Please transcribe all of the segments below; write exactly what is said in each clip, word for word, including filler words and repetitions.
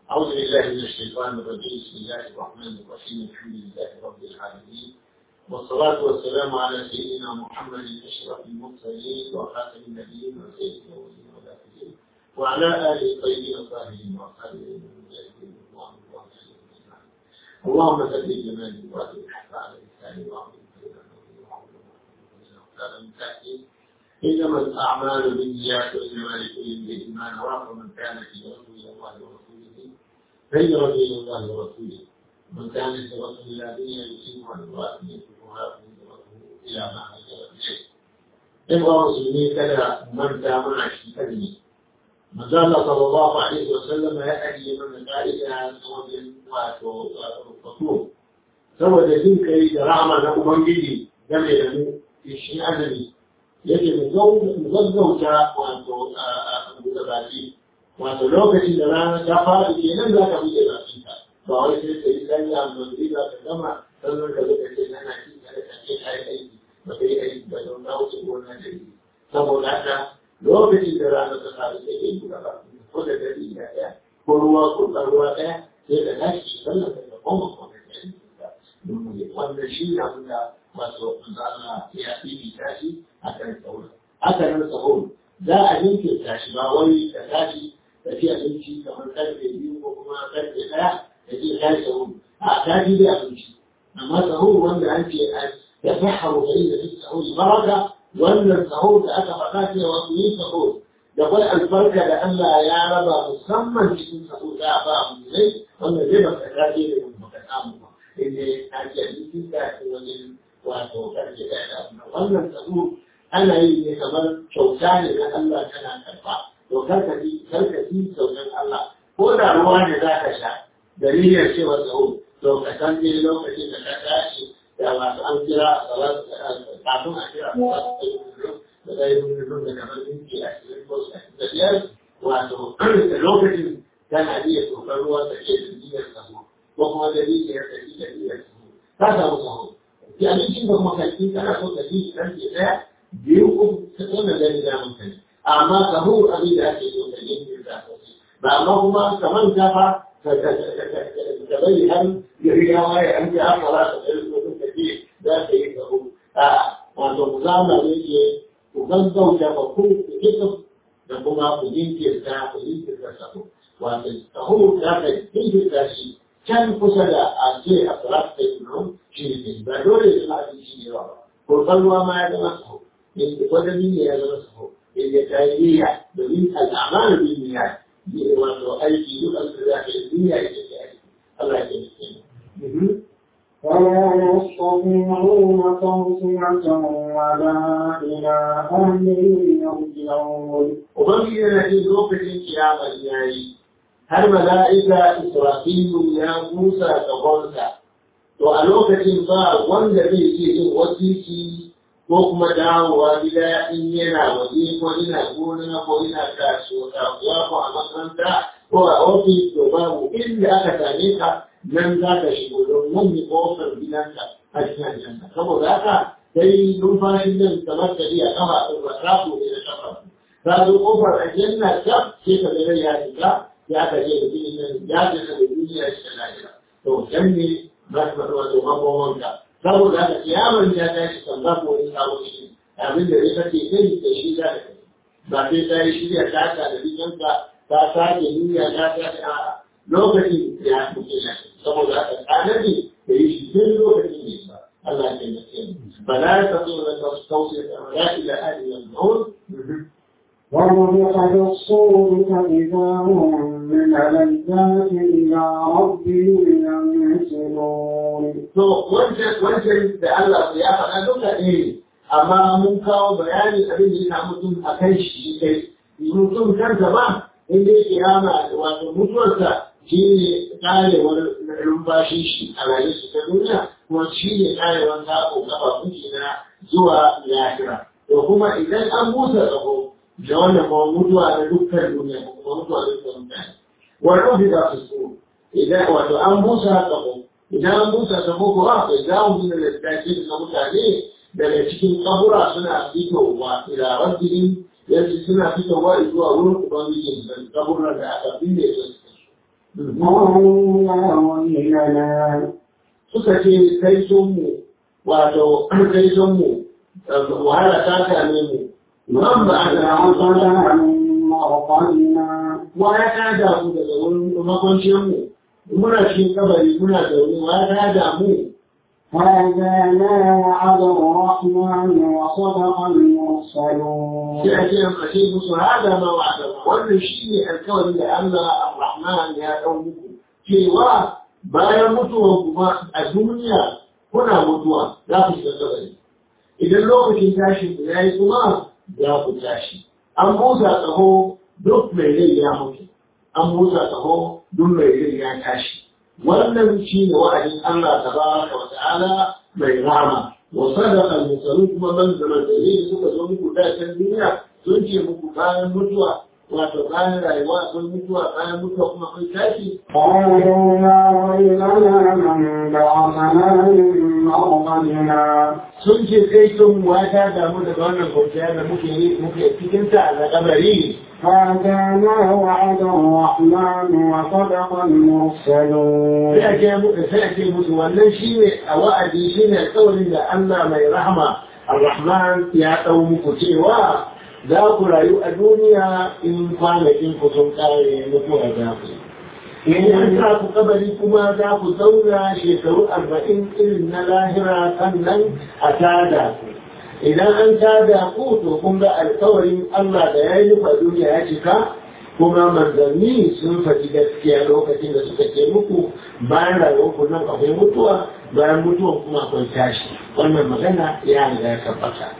أعوذ بالله من الشيطان الرجيم. بسم الله الرحمن الرحيم. الحمد لله رب العالمين، والصلاة والسلام على سيدنا محمد أشرف المرسلين وخاتم النبيين وسيد الأولين والآخرين وعلى آله الطيبين الطاهرين وأصحابه المجاهدين رضوان الله عليهم أجمعين. اللهم ثبت جمالي وأدم الحق على لساني وأعظم إنما الأعمال بالنيات وإنما لكل امرئ ما نوى، فمن كانت هجرته إلى الله ورسوله فهجرته إلى الله ورسوله، ومن كانت هجرته إلى دنيا يصيبها امرأة ينكحها فهجرته إلى ما هاجر إليه. إخوة المسلمين، كذا من تامع الشيطان ما زال صلى الله عليه وسلم يأتي من ذلك سوى وفتور سوى ذلك يجرعنا نقوم به جميعا في شيء أزلي yake mu gaggauta wato a buɗe baki, wato lokacin da rana ta fara kenan za ka buɗe bakinka, ba wai sai ka yi sanya manzi za ka gama sannan ka zuka ce nana ci kada ka ce ka yi aiki ba ka yi aiki ba don ka wuce gona da yi. Saboda haka lokacin da rana ta fara sai ka yi buɗe baki ko da gari da ɗaya ko ruwa ko ɗan ruwa ɗaya sai ka tashi sannan ka koma kwana ka yi. Wannan shi ne abin da wato Allah ya fi tashi a kan sahur. Haka nan sahur za a jinkirta shi, ba wai ka tashi ka ci abinci kamar karfe biyu ko kuma karfe ɗaya ka ce ka yi sahur. A ta ji da abinci. Amma sahur wanda an ce ya saharu da inda duk sahur baraka, wannan sahur da aka faɗa cewa ku yi sahur da kwai albarka da Allah ya raba musamman cikin sahur da ba mu ne wanda zai baka tashi da baka samu ba. Inda ta ce abincin da ke wajen wato karfe ɗaya. Wannan sahur ana yi ne kamar kyauta ne na Allah tana karɓa. To karkaci karkaci kyautar Allah. Ko da ruwa ne za ka sha da niyyar cewa sahur, to ka san dai lokacin da ka tashi da wato an kira kafin a kira da ɗaya rundun da kamar minti ashirin ko ashirin da biyar, wato da lokacin tana iya tsokar ruwa da ke da niyyar sahur ko kuma da niyyar da ke da niyyar sahur. Ka samu sahur. Ki abincin da kuma kai kana so ka ji karfe ɗaya biyu ko ta tsona gani da mun kai, amma sahur abin da ake so ka yi da sosai ba, amma kuma kamar ta fa ka bari har gari ya waye an ji an fara da ɗari ko ka ce za ka yi sahur. A wato ku zama ne ke ku gaggauta ba ku kika da kuma ku jinkirta ku jinkirta sahur. Wato sahur za ka jinkirta shi can kusa da a ce a salatu ta yi shi ne ba dole da abinci ne ba. Kurban ruwa ma ya zama sahur. Wata niyya ya zama sahur, yadda ta yi niyya domin al'amalu bin niyya, wato aiki duk an da za ka yi niyya ya ce aiki. Allah ya ce ne. ولا يستطيعون توصية ولا إلى أهلهم يرجعون. وبقي ينادي لوكتين قيامة الياي هل ملائكة إسرافيل يا موسى تقولك to a lokacin ba wanda zai ce yin wasiki ko kuma dawowa gida in yana waje ko ina gona ko ina kasuwa ko a makaranta ko a ofis, to babu inda aka same ka nan za ka shigo don nan ne kofar gidanka a cikin aljanna. Saboda haka sai numfashin nan kamar ka iya kafa ɗin ba ta ko da kafa. Ka zo kofar aljanna ta sai ka ga ya shiga ya ka je da jini nan ya je da duniya shi da lahira. To dan ne ba su faɗi wato makomanka. Saboda haka kiyaman ya tashi kan za ku wani sabon shi abin da ya kace kai da shi za ka kai. Ba sai ta yi shirya ta ta da riganka ta sake niyya ta sake a lokacin ya kuke na saboda haka tsanani da yi shi tun lokacin ne ba. Allah ya taimake mu. Bala ta so da ta tausaye da la ila ahli al-maut. ونفخ في الصور فإذا هم من الأجداث إلى ربهم ينسلون. To wancan da Allah ya faɗa duka ne, amma mun kawo bayanin abin da ya mutum a kan shi kai. Mutum kansa ba, inda ya kiyama wato mutuwarsa shi ne karewar numfashin shi a rayuwar shi ta duniya, kuma shi ne karewar sako kafafun shi na zuwa lahira. To kuma idan an busa tsaho da wannan kuma mutuwa na dukkan duniya ko kuma mutuwa na dukkan mutane. Wannan bi da su idan wato an busa tsaho, idan an busa tsaho ko akwai zamu da littafi na mutane daga cikin kabura suna fitowa ila rabbihim yanzu suna fitowa zuwa wurin ubangiji da kaburan da aka binne su. قالوا يا ويلنا suka ce kai sun mu wato kai sun mu wahala ta same mu man ba a da عقبا مرقدنا wa ya tada mu daga wurin makwanciyar mu muna cikin kabari muna zaune wa ya tada mu هذا ما وعد الرحمن وصدق المرسلون sai a ce an kashe musu hada ma wa'ada wannan shi ne alkawarin da Allah ar-Rahman ya dau muku cewa bayan mutuwa kuma a duniya kuna mutuwa za ku shiga kabari idan lokacin tashin ku yayi kuma za ku tashi an busa tsaho duk mai rai ya mutu an busa tsaho duk mai rai ya tashi wannan shi ne wa'adin Allah tabaraka wa ta'ala mai rahama wa sadaqa al-mursalun kuma man zaman da ne suka zo muku da can duniya sun ce muku bayan mutuwa wato bayan rayuwa sun mutuwa bayan mutuwa kuma kun tashi قالوا يا ويلنا من بعثنا من مرقدنا sun ce kai sun wata damu daga wannan kwanciya da muke yi muke cikin ta a kabari هذا ما وعد الرحمن وصدق المرسلون sai a ce muku sai a ce musu wannan shine a wa'adi shine alƙawarin da Allah mai rahama ar-Rahman ya dau muku cewa za ku rayu a duniya in kwanakin ku sun kare mutuwa za ku in an sa ku kabari kuma za ku zauna shekaru arba'in irin na lahira sannan a tada ku idan an tada ku to kun ga alkawarin Allah da ya yi nufa duniya ya cika kuma manzanni sun faɗi gaskiya lokacin da suka ce muku bayan rayuwar ku nan akwai mutuwa bayan mutuwan kuma akwai tashi wannan magana ya riga ya tabbata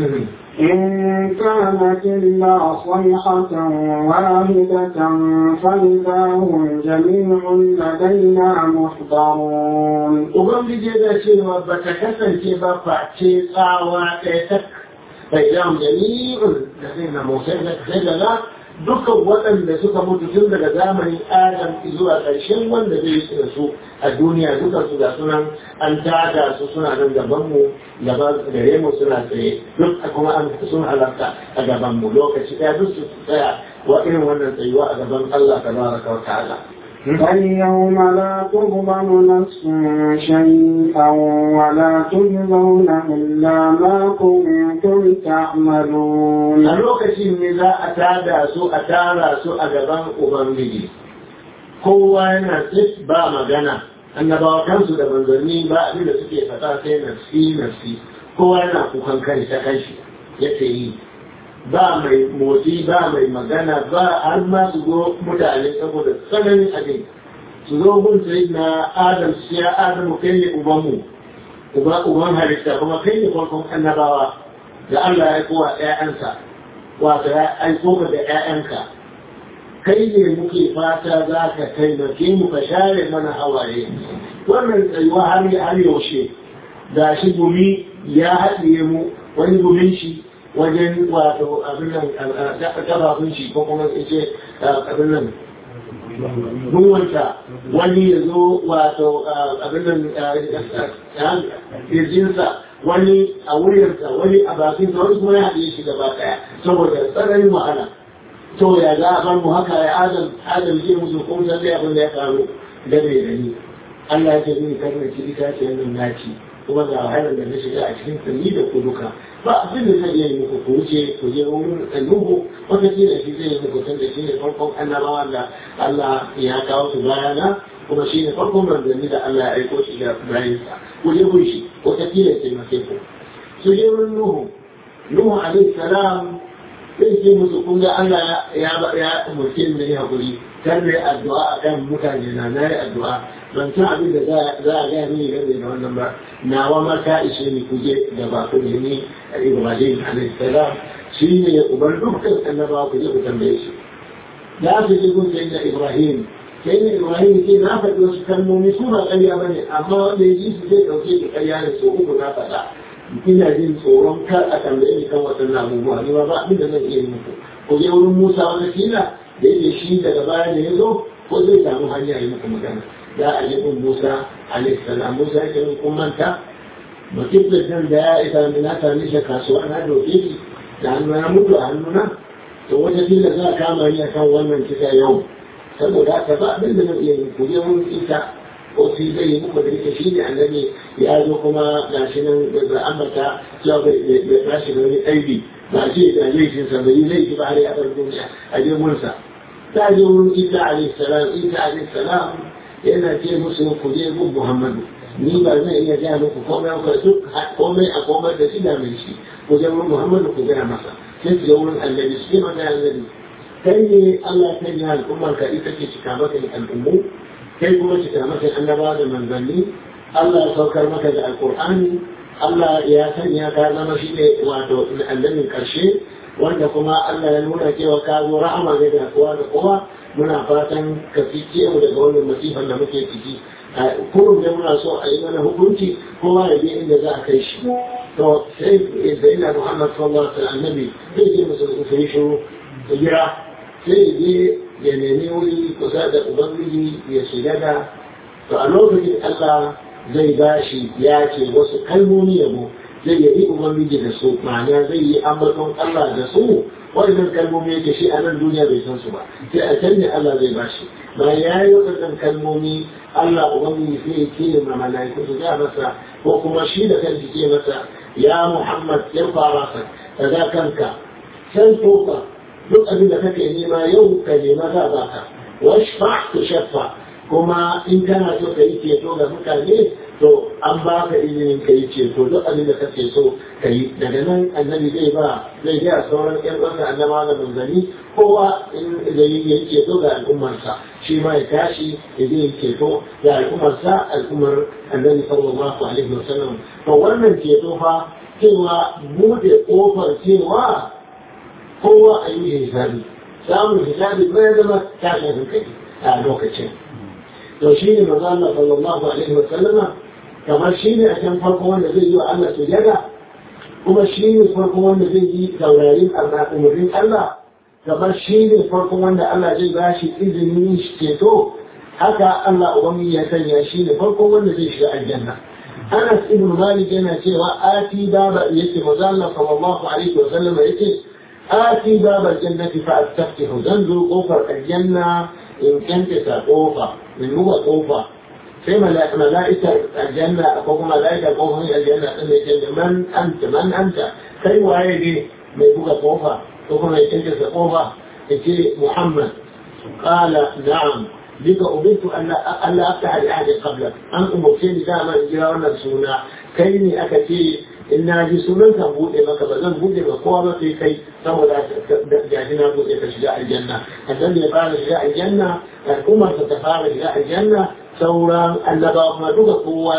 إن كانت إلا صيحة واحدة فإذا هم جميع لدينا محضرون Ubangiji da cewa ba ta kasance ba face tsawa ɗaya tak bai zama jami'in da zai na motsai da kai daga dukkan waɗanda suka mutu tun daga zamanin Adam zuwa ƙarshen wanda zai yi da su a duniya duka su ga sunan an tada su suna nan gaban mu gaba gare mu suna tsaye duk kuma an sun halarta a gaban mu lokaci ɗaya duk su tsaya wa irin wannan tsayuwa a gaban Allah tabaraka wa ta'ala فاليوم لا تظلم نفس شيئا ولا تجزون إلا ما كنتم تعملون a lokacin ne za a tada su a tara su a gaban Ubangiji kowa yana tsit ba magana annabawa kansu da manzanni ba abin da suke fata sai nafsi nafsi kowa yana kukan kai ta kanshi yake yi ba mai motsi ba mai magana ba har ma su zo mutane saboda tsananin abin su zo gun sai na adam ya adamu kai ne ubanmu uba uban halitta kuma kai ne farkon annabawa da Allah ya kowa ƴaƴansa wato ya aiko ka da ƴaƴanka kai ne muke fata za ka taimake mu ka share mana hawaye wannan tsayuwa har har yaushe ga shi gumi ya haɗiye mu wani gumin shi wajen wato abin nan gabafin shi ko kuma ce abin nan ruwanta wani ya zo wato abin nan kirjinsa wani a wuyansa wani a bakinsa wani kuma ya haɗe shi gaba ɗaya saboda tsananin wahala to ya za a bar mu haka ya adam adam zai musu kuma san dai abin da ya faru da bai gani Allah ya ce ni karna ci ita ce nan naci kuma ga wahalar da na shiga a cikin sanni da ku duka ba abin da zai yi muku ku wuce ku je wurin annubu wata ce da shi zai yi muku tun da shi ne farkon annabawa da Allah ya kawo su bayana kuma shi ne farkon manzanni da Allah ya aiko shi da bayansa ku je kun shi wata ce da taimake ku su je wurin Nuhu Nuhu alaihi salam sai ce musu kun ga Allah ya ya umurce ni ne hakuri kar ne addu'a akan mutane na na yi addu'a ban san abin da za a gaya mini game da wannan ba nawa ma ta ishe ni kuje da ba ku ne ni a Ibrahim alaihi salam shi ne uban dukkan annabawa ku je ku tambaye shi da su je kun sai da Ibrahim sai ne Ibrahim ke na faɗi wasu kalmomi su ba ƙarya ba ne amma wanda ya ji su zai ɗauke da ƙarya ne so uku na faɗa ina jin tsoron kar a tambaye ni kan waɗannan abubuwa ni ba abin da zan iya yi muku ko je wurin Musa wani kila da yake shi daga baya da ya zo ko zai samu hanya yi muku magana za a je kun Musa alaihi salam Musa yake min kun manta mutum da nan da ya isa min na sami shi kasuwa na doke shi da hannu na mutu a hannuna to wata kila za a kama ni akan wannan kisa yau saboda haka ba abin da zan iya yi ku je mun isa ko sai zai yi muku da ita shi ne annabi ya zo kuma ga shi nan da ambata cewa bai tashi da wani aibi ba ce da laifin sa bai laifi ba har ya bar duniya a je munsa ta je wurin isa alaihi salam isa alaihi salam yana ce musu ku je gun muhammadu ni ba zan iya gaya muku komai ba duk komai a komai da shi da mai shi ku je wurin muhammadu ku gaya masa sai su je wurin annabi su ce maka annabi kai ne Allah ta yi al'ummar ka ita ce cika maka al'ummu kai kuma cika maka annaba da manzanni Allah ya saukar maka da alqur'ani Allah ya sanya ka zama shi ne wato annabin karshe wanda kuma Allah ya nuna cewa ka zo rahama ne da kowa da kowa muna fatan ka fice mu daga wannan masifan da muke ciki kullum da muna so a yi mana hukunci kowa ya je inda za a kai shi to sai sai na Muhammad sallallahu alaihi wasallam annabi sai ya musu su yi shiru jira sai je ya nemi wuri kusa da ubangiji ya shiga da to a lokacin Allah zai bashi ya ce wasu kalmomi yabo zai yi ubangiji da su ma'ana zai yi ambaton Allah da su wannan kalmomi yake shi a nan duniya bai san su ba sai a can ne Allah zai bashi bayan ya yi waɗannan kalmomi Allah ubangiji sai ya ce ma mala'iku su ga masa ko kuma shi da kanshi ce masa ya Muhammad ya fara ka kaza kanka san toka duk abin da kake nema yau ka nema za ba ka washfa tu shaffa kuma in kana so ka yi ceto ga mutane to an ba ka izinin ka yi ceto duk abin da kake so ka yi daga nan annabi zai ba zai ga sauran ƴan uwansa annaba da manzanni kowa in zai yi ceto ga al'ummarsa shi ma ya tashi ya zai ceto ga al'ummarsa al'ummar annabi sallallahu alaihi wasallam to wannan ceto fa cewa bude kofar cewa kowa a yi hisabi samun hisabi bai zama tashin hankali a lokacin to shi ne maza Allah sallallahu alaihi wa sallama kamar shi ne a can farko wanda zai yi wa Allah sujada kuma shi ne farko wanda zai yi saurarin Allah umarnin Allah kamar shi ne farko wanda Allah zai ba shi izinin ceto haka Allah ubangiji ya sanya shi ne farko wanda zai shiga aljanna Anas ibn Malik yana cewa ati baba yake maza Allah sallallahu alaihi wa sallama yake آتي باب الجنة فأستفتح زنزل قوفر الجنة إن كنت سقوفة من هو قوفة في ملائكة الجنة أقوم ملائكة قوفة الجنة من أنت من أنت كي وعيدي من هو قوفة قوفة إن كنت سقوفة إتي محمد قال نعم بك أبيت أن لا أفتح لأحد قبلك أن أمكين دائما جرانا سونا كيني أكتي in na ji sunan kan buɗe maka ba zan buɗe ba kowa ba sai kai saboda gaji na buɗe ka shiga aljanna annan da ya fara shiga aljanna al'ummar ta fara shiga aljanna sauran annabawa kuma duka kowa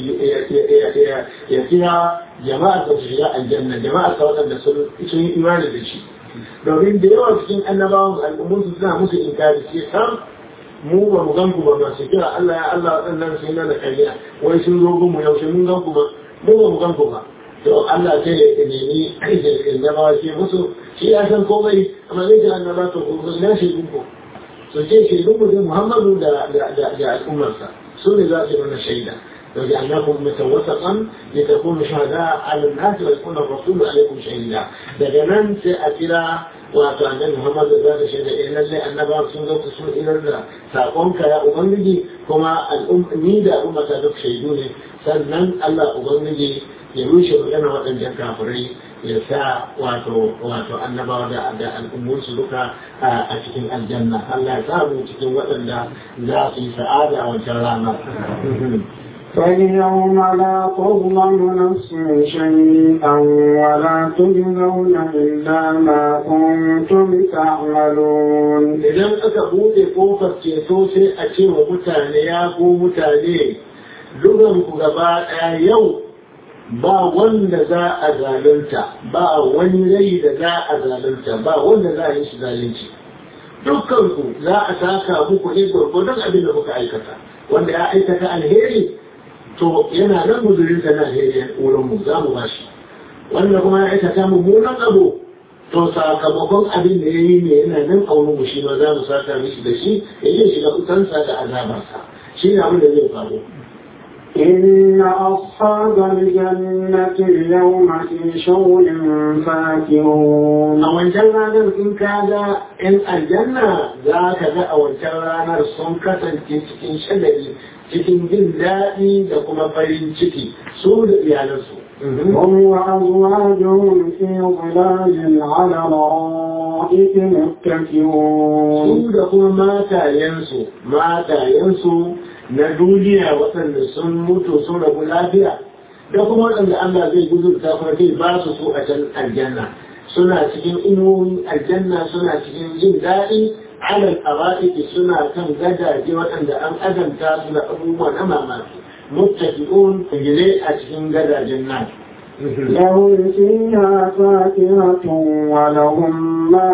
ya kira jama'ar ta shiga aljanna jama'ar ta waɗanda sun yi imani da shi domin da yawa cikin annabawan al'ummar su suna musu inkari sai sam mu ba mu gan ku ba masu kira Allah ya Allah waɗannan sun nana kariya wai sun zo mu yaushe mun gan ku ba mu ba mu gan ku ba to Allah sai ya nemi aikin zama ce musu shi ya san komai amma zai ji annaba to ko na shi dunku so ce shi dunku da Muhammadu da da da al'ummarsa su ne za su yi mana shaida to ya annakum mutawassaqan li takunu shuhada 'ala an-nas wa yakuna ar-rasulu 'alaykum shahida daga nan sai a kira wato annabi Muhammad da zai shaida in lalle annaba sun zo su ilar da sakonka ya ubangiji kuma al'ummi da ummata duk shaidu ne sannan Allah ubangiji ya rushe magana waɗannan kafirai ya sa wato wato annabawa da da al'ummunsu duka a cikin aljanna Allah ya samu cikin waɗanda za su yi sa'ada a wancan rana فاليوم لا تظلم نفس شيئا ولا تجزون إلا ما كنتم تعملون. إذا أكبوت كوفة تيسوسي أشي ومتاني يا متاني لغم كغباء يوم ba wanda za a zalunta ba wani rai da za a zalunta ba wanda za a yi shi zalunci dukkanku za a saka muku ne gwargwadon abin da kuka aikata wanda ya aikata alheri to yana nan muzurinsa na alheri wurin mu za mu bashi wanda kuma ya aikata mummunan abu to sakamakon abin da ya yi ne yana nan a wurin mu shi ma za mu saka mishi da shi ya yi shiga kusansa da azabarsa shi ne abin da zai faru إن أصحاب الجنة اليوم في شغل فاكهون. أو إن جلنا إن كان إن الجنة ذاك ذا أو إن جلنا الصنكة تكين شلل تكين جلدائي لكم فرين تكي سود يالسو هم وأزواجهم في ظلال على الأرائك متكئون. سود ما تاينسو ما تاينسو na duniya waɗanda sun mutu sun rabu lafiya da kuma waɗanda Allah zai gudurta kuma zai ba su su a can aljanna suna cikin inuwoyin aljanna suna cikin jin daɗi alal ara'iki suna kan gadaje waɗanda an azanta su da abubuwa na mamaki muttaqi'un gile a cikin gadajen nan لهم فيها فاكهة ولهم ما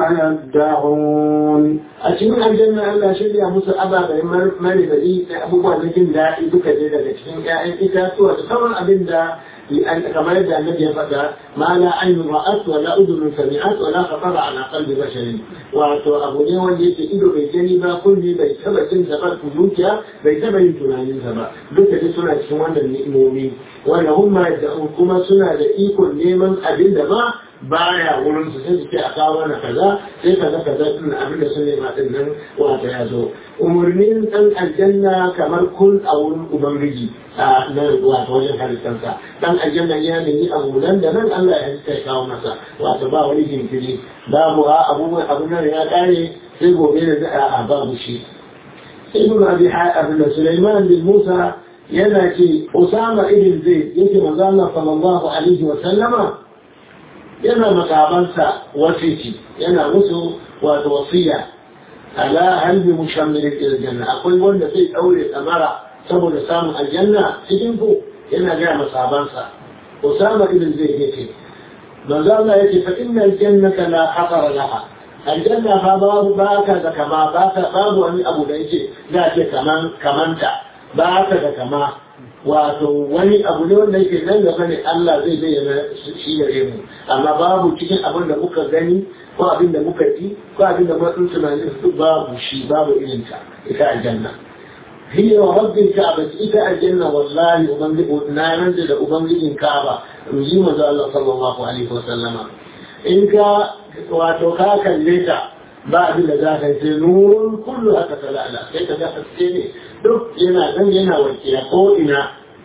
يدعون. أشين الجنة ألا شريعة موسى أبا بإمار مالي بإيه أبوه لكن دا إذوك جيدا لكن إتاتوا تصور أبن دا كما يدعى النبي فتا ما لا عين رأت ولا أذن سمعت ولا خطر على قلب بشر وأتو أبو نيوان يتي إدو بيتني با كل بيتبا تنسبا كنوكيا بيتبا ينتنا ينسبا دوك تسنى تسوانا المؤمنين ولهم ما يدعون كما سنى لإيكو نيمان أبن دا ما baya wurin su sai suke a kawo mana kaza sai kaza kaza din abin da sun nema din nan wata ya zo umarnin dan aljanna kamar kun a wurin ubangiji a nan wata wajen halittansa dan aljanna ya nemi abu nan da nan Allah ya kai kawo masa wata ba wani jinkiri babu a abubuwan abun nan ya kare sai gobe da za a babu shi ibn abi ibn sulaiman bin musa yana ce usama ibn zaid yake manzo Allah sallallahu alaihi wa sallama yana makabansa wasiti yana musu wato wasiya ala halbi mushammil aljanna akwai wanda zai daure tsamara saboda samun aljanna cikin ku yana ga masabansa usama ibn zaid yake manzo Allah yake fa inna aljannata la haqara laha aljanna fa babu baka da kama baka babu wani abu da yake da ce kaman kamanta baka da kama wato wani abu ne wanda yake nan gaba ne Allah zai bayyana shi gare mu amma babu cikin abin da muka gani ko abin da muka ji ko abin da muka tunanin su babu shi babu irin ta ita aljanna hiya rabbil ka'ba ita aljanna wallahi ubangiji na nan da ubangijin ka'aba ruji manzo Allah sallallahu alaihi wasallama in ka wato ka kalle ta ba abin da za ka yi sai nurun kullu haka talala sai ka ga haske ne duk yana dan yana wanke ko ina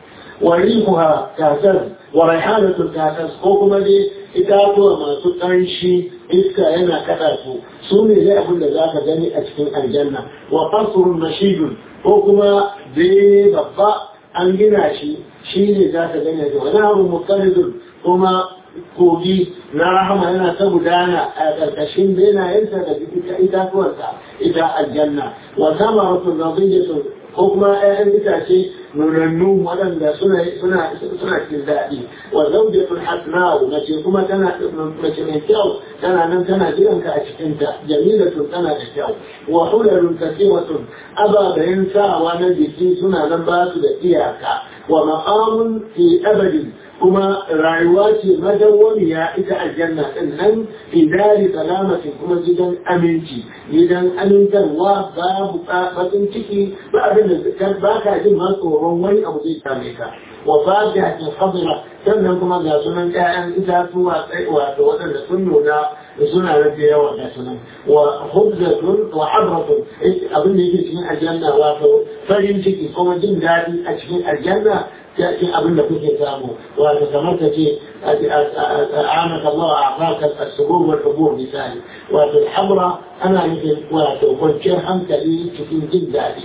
وريحها كاسر وريحانة كاسر كوكما دي إتاتوا ما تتنشي إسكا هنا كتاسو سوني زي أقول لذاك جاني أتكين الجنة وقصر مشيد كوكما دي بطاء أنجناشي شيني ذاك جاني ونهر مضطرد كما kogi na rahama yana ta gudana a ƙarƙashin benayensa da ita itatuwarsa ita aljanna wa sama wasu zabiyatu ko kuma ƴaƴan itace nunannu waɗanda suna suna suna cikin daɗi wa zawjatul hasna'u mace kuma tana mace mai kyau tana nan tana jiranka a cikin ta jamilatun tana da kyau wa hulalun kasimatun ababayin sawa na jiki suna nan ba su da iyaka wa maqamun fi abadin kuma rayuwa ce madawwamiya ita aljanna din nan fi dari salamatin kuma gidan aminci gidan amintarwa babu bakin ciki ba abin da ba ka jin ma tsoron wani abu zai same ka wa fajihatin khadra sannan kuma ga sunan ƴaƴan itatuwa wato waɗanda sun nuna suna rage yawa ga sunan wa hubzatun wa habratun abin da yake cikin aljanna wato farin ciki kuma jin daɗi a cikin aljanna cikin abin da kuke samu wato kamar ta ce a'anaka Allah a'faka as-surur wal hubur misali wato al-hamra ana nufin wato kwanciyar hankali cikin jin daɗi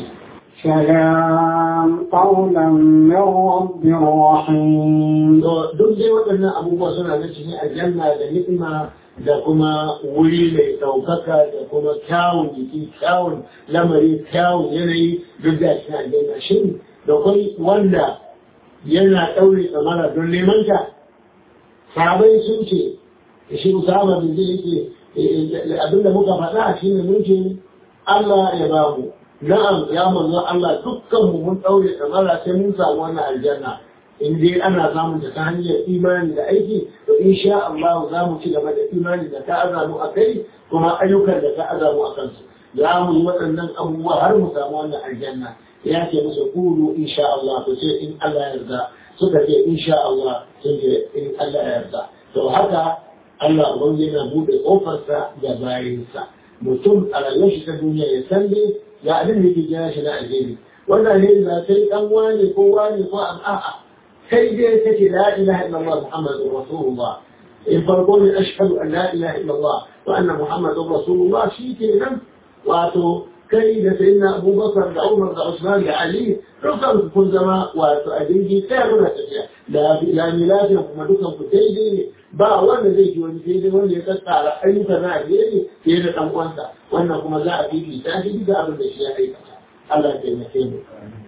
سلام قولا من رب رحيم. duk dai waɗannan abubuwa suna na cikin aljanna da ni'ima da kuma wuri mai ɗaukaka da kuma kyawun jiki kyawun lamari kyawun yanayi duk da cikin aljanna shin da kai wanda yana ɗaure tsamara don neman ta sahabai sun ce shi usama bin zai yake abinda muka faɗa shi ne mun ce Allah ya ba mu na'am ya manzo Allah dukkan mu mun ɗaure tsamara sai mun samu wannan aljanna in dai ana samun ta hanyar imani da aiki to insha Allah za mu ci gaba da imani da ta azamu a kai kuma ayyukan da ta azamu a kansu za mu yi waɗannan abubuwa har mu samu wannan aljanna ya ce musu kulu insha Allah to sai in Allah ya yarda suka ce insha Allah sun ce in Allah ya yarda to haka Allah ubangiji yana buɗe ƙofarsa ga bayinsa mutum a rayuwar shi ta duniya ya san ne ga abin da yake jira shi na alheri wannan ne da sai dan wani ko wani ko a'a kai dai kace la ilaha illallah muhammadur rasulullah in farko ne ashhadu an la ilaha illallah wa anna muhammadur rasulullah shi kenan wato kai da sayyidina abubakar da umar da usman da ali dukkan kun zama wato a dingi sai kuna tafiya da la milafin kuma dukkan ku daidai ne ba wanda zai ji wani daidai wanda ya tattara ayyuka na alheri fiye da dan uwansa wannan kuma za a fifita shi da abin da shi ya aikata Allah ya taimake mu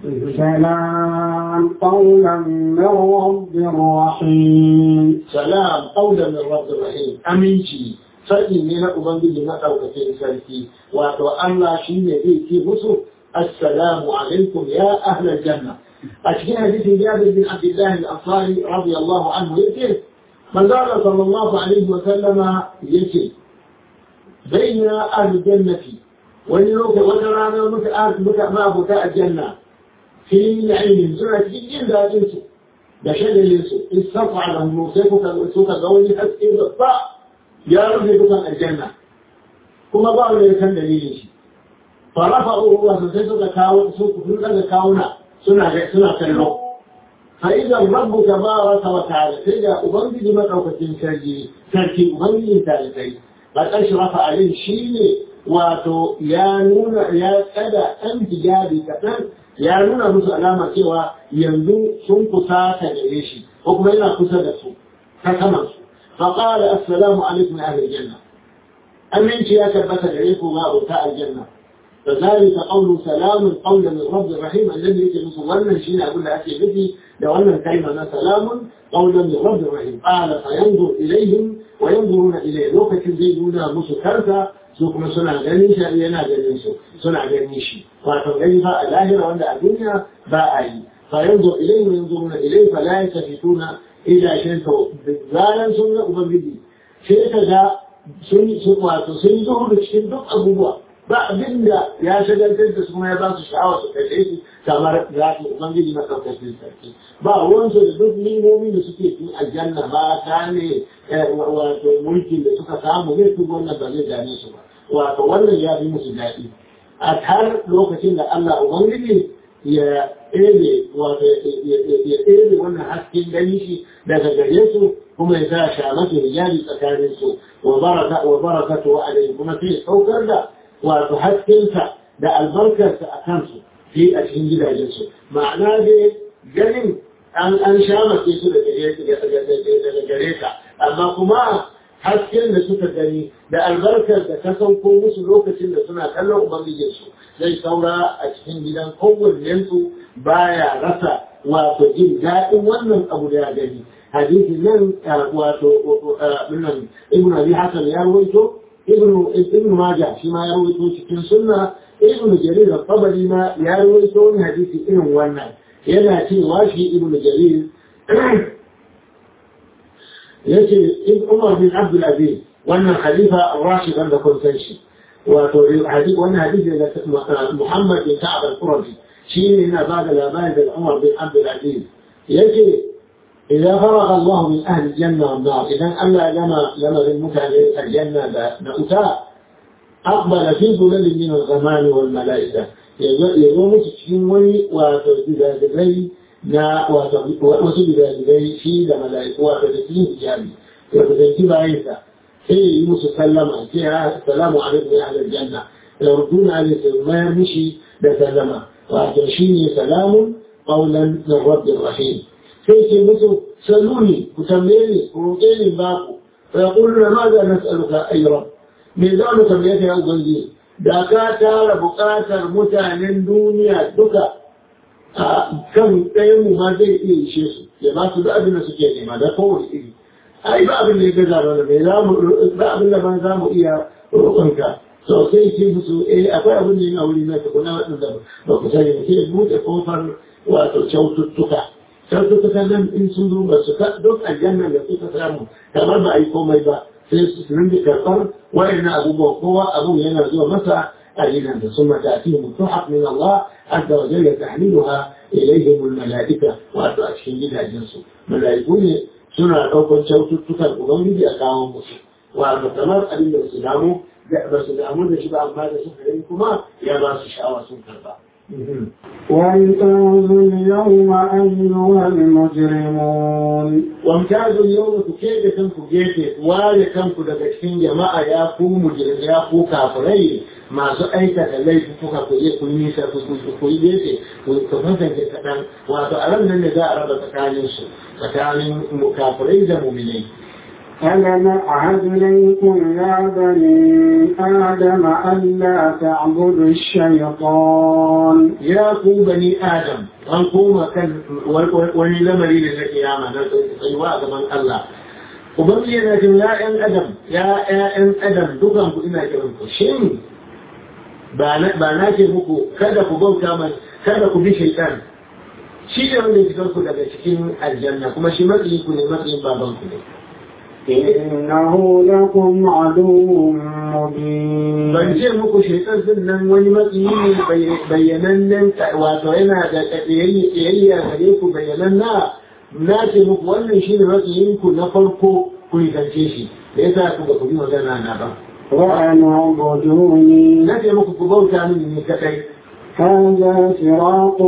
سلام قولا من رب رحيم سلام قولا من رب رحيم أمينتي sarki ne na Ubangiji maɗaukakin sarki, wato Allah shi ne zai ce musu, Assalamu alaikum ya ahlal janna. A cikin hadisin Jabir bin Abdullah al-Ansari radiyallahu anhu yake, manzo Allah sallallahu alaihi wa sallama yake, baina ahlul jannati wani lokaci wata rana muka muka ma abuta aljanna fi na'imin suna cikin jin daɗin su da shagalin su istafa lahum sai kuka suka ga wani haske babba ya rufe dukan aljanna kuma ba wanda ya san dalilin shi farafa uwa sai suka kawo su kun daga kawuna suna suna kallo fa idan rabbu tabaraka wa ta'ala sai da ubangiji madaukakin sarki sarki ubangiji talibai ba karshe rafa alin shine wato ya nuna ya tsada ɗan hijabi kaɗan ya nuna musu alama cewa yanzu sun kusa ta gare shi ko kuma yana kusa da su ta saman su فقال السلام عليكم أهل الجنة أمنت يا كبت عليكم ما أوتاء الجنة فذلك قول سلام قولا من رب الرحيم الذي يتمس ولنا شيء أقول لأكي بدي لو أن الكلمة سلام قولا من رب الرحيم قال فينظر إليهم وينظرون إليه لو كتنزيلون مسكرتا سوكما سنع غنيشا لينا غنيشا سنع غنيشي فأتغيب الآخرة وأن الدنيا باعي فينظر إليه وينظرون إليه فلا يلتفتون ila shi to zaran sun ga ubangiji sai ka ga sun sun wato sun zo da cikin duk abubuwa ba abin da ya shagaltar da su kuma ya ba su sha'awa su kalle shi kamar za su ubangiji na ɗaukacin sarki ba wansu da duk nimomi da suke cikin aljanna ba ta ne wato mulkin da suka samu ne duk wannan ba zai dame su ba wato wannan ya fi musu daɗi a har lokacin da Allah ubangiji ya ɗebe wato ya ɗebe wannan hasken gani shi daga gare su kuma ya sa shamaki rijali tsakanin su wa baraka wa barakatu wa alayhi kuma sai saukar da wato haskensa da albarkarsa a kansu fi a cikin gidajen su ma'ana dai ganin an an shamake su daga gare ka amma kuma hasken da suka gani da albarkar da ta sauko musu lokacin da suna kallon ubangijinsu zai saura a cikin gidan kowannensu baya rasa wato jin daɗin wannan abu da ya gani hadisi nan wato nan ibn abi hasan ya rawaito ibn ibn majah shi ma ya rawaito cikin sunna ibn jarir al-tabari ma ya rawaito wani hadisi irin wannan yana cewa shi ibn jarir yace in umar bin abdul aziz wannan khalifa ar-rashid da kun san shi wato hadisi wannan hadisi da muhammad bin ka'ab al-qurazi shi ne na bada labari da umar bin abdul aziz yace idan faraga Allah min ahli janna wan nar idan Allah lama lama min mutane aljanna da uta aqbala fi dhulal min al-ghamam wal malaika yazo musu cikin wani wato gidaje na wasu gidaje shi da mala'iku wato da cikin hijabi da kusanci bayansa sai yi musu sallama ce ya salamu alaikum ya ahlal janna da ruduna alaikum mayar mishi da sallama wato shi ne salamun qawlan min rabbir rahim sai ce musu saluni ku tambaye ni ku roƙe ni ba ku fa yaquluna ma za nas'aluka ay rabb me za mu tambaye ka ya ubangiji da ka tara buƙatar mutanen duniya duka kan ɗayan mu ma zai iya ishe su ya ba su da abin da suke nema da kowane iri ai ba abin da ya gaza mana mai za mu ba abin da ba za mu iya roƙonka so sai ce musu eh akwai abin da yana wuri na tukuna waɗanda ba ku sani ba sai buɗe kofar wato kyaututtuka kyaututtuka nan in sun zo ba su ka duk aljannan da suka samu kamar ba a yi komai ba sai su rinda karɓar waɗannan abubuwan kowa abun yana zuwa masa أجنة ثم تأتيهم التحف من الله عز وجل تحملها إليهم الملائكة وأتأشهد لها جنسه ملائكون سنة أو كنت شوتتك وغنبي أقاهم مسلم وأما تمر أبين الإسلام بس الأمر يشبع ما تسفرينكما يا باس شعوى سنكربا وامتازوا اليوم أيها المجرمون وامتازوا اليوم كيف كنكو جيتي ولا كنكو دكتين جماعة ياكو مجرم ياكو كافرين ما سأيك اللي تفوك كوي كوي نيسا كوي كوي جيتي وكفنسا كتان وأتعلمنا النزاع رب تكاليس تكالي كافرين ذا مؤمنين ألم أعهد إليكم يا بني آدم ألا تعبدوا الشيطان يا بني آدم أنكم كان وللمري للقيامة سيواء من الله وبني لكن يا أن أدم يا أن أدم دكانكم إنا كرمكم شيء ba ce muku kada ku bauta mai kada ku bi shaitan shi ne wanda ya fitar ku daga cikin aljanna kuma shi matsayin ku ne matsayin babanku ne إنه لكم عدو مبين ban ce muku shaitan din nan wani matsayi ne bayyanannen wato yana da tsayayya gare ku bayyananna na ce muku wannan shi ne matsayin ku na farko ku rikance shi da yasa ku ba ku bi magana na ba وأن اعبدوني na ce muku ku bauta mini ne kadai هذا صراط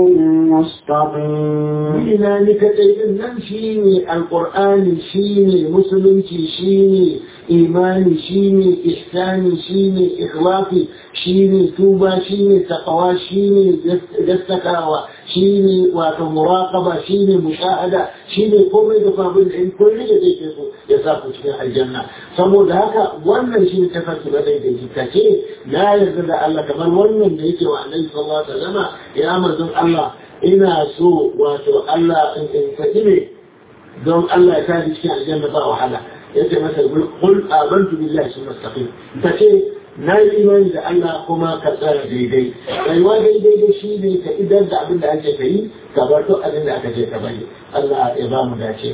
مستقيم ina ni kadai din nan shine alqur'ani shine musulunci shine imani shine ihsani shine ikhlasi shine tuba shine taqwa shine gaskatawa shine wato muraqaba shine mushahada shine komai da babin da in kulli da yake so ya sa ku cikin aljanna saboda haka wannan shine tafarki da dai da kace na yarda da Allah kamar wannan da yake wa Annabi sallallahu alaihi wasallam ya manzon Allah ina so wato Allah in faɗi ne don Allah ya tafi cikin aljanna ba wahala yace masa qul amantu billahi summa istaqim kace na yi imani da Allah kuma ka tsara daidai rayuwa daidai da shi ne ka idan da abin da ake kai ka bar duk abin da aka ce ka bari Allah ya ba mu dace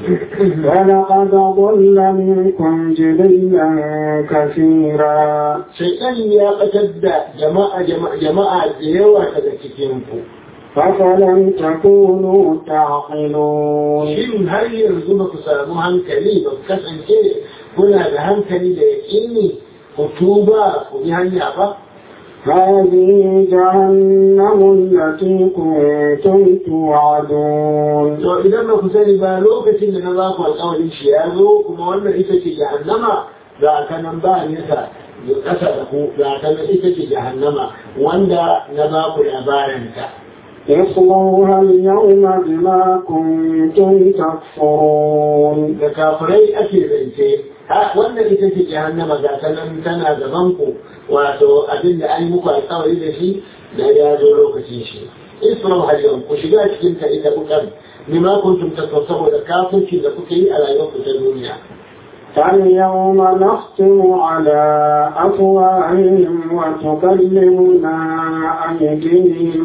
ولقد ضل منكم جبلا كثيرا shaytan ya batar da jama'a jama'a jama'a da yawa daga cikin ku ففلم تكونوا تعقلون shin har yanzu ba ku samu hankali ba ku kasance kuna da hankali da yaƙini ku tuba ku bi hanya ba هذه جهنم التي كنتم توعدون to idan ba ku sani ba lokacin da na za ku alƙawarin shi ya zo kuma wannan ita ce jahannama ga ta nan ba nisa da ƙasa da ku ga ta nan ita ce jahannama wanda na ba ku labarinta اصلوها اليوم بما كنتم تكفرون da kafirai ake zance ha wannan ita ce jahannama ga ta nan tana gaban ku wato abin da an yi muku alƙawari da shi da ya zo lokacin shi ismau har yau ku shiga cikin ta ita kukan bima kuntum takfurun saboda kafirci da kuke yi a rayuwarku ta duniya فاليوم نختم على أفواههم وتكلمنا أيديهم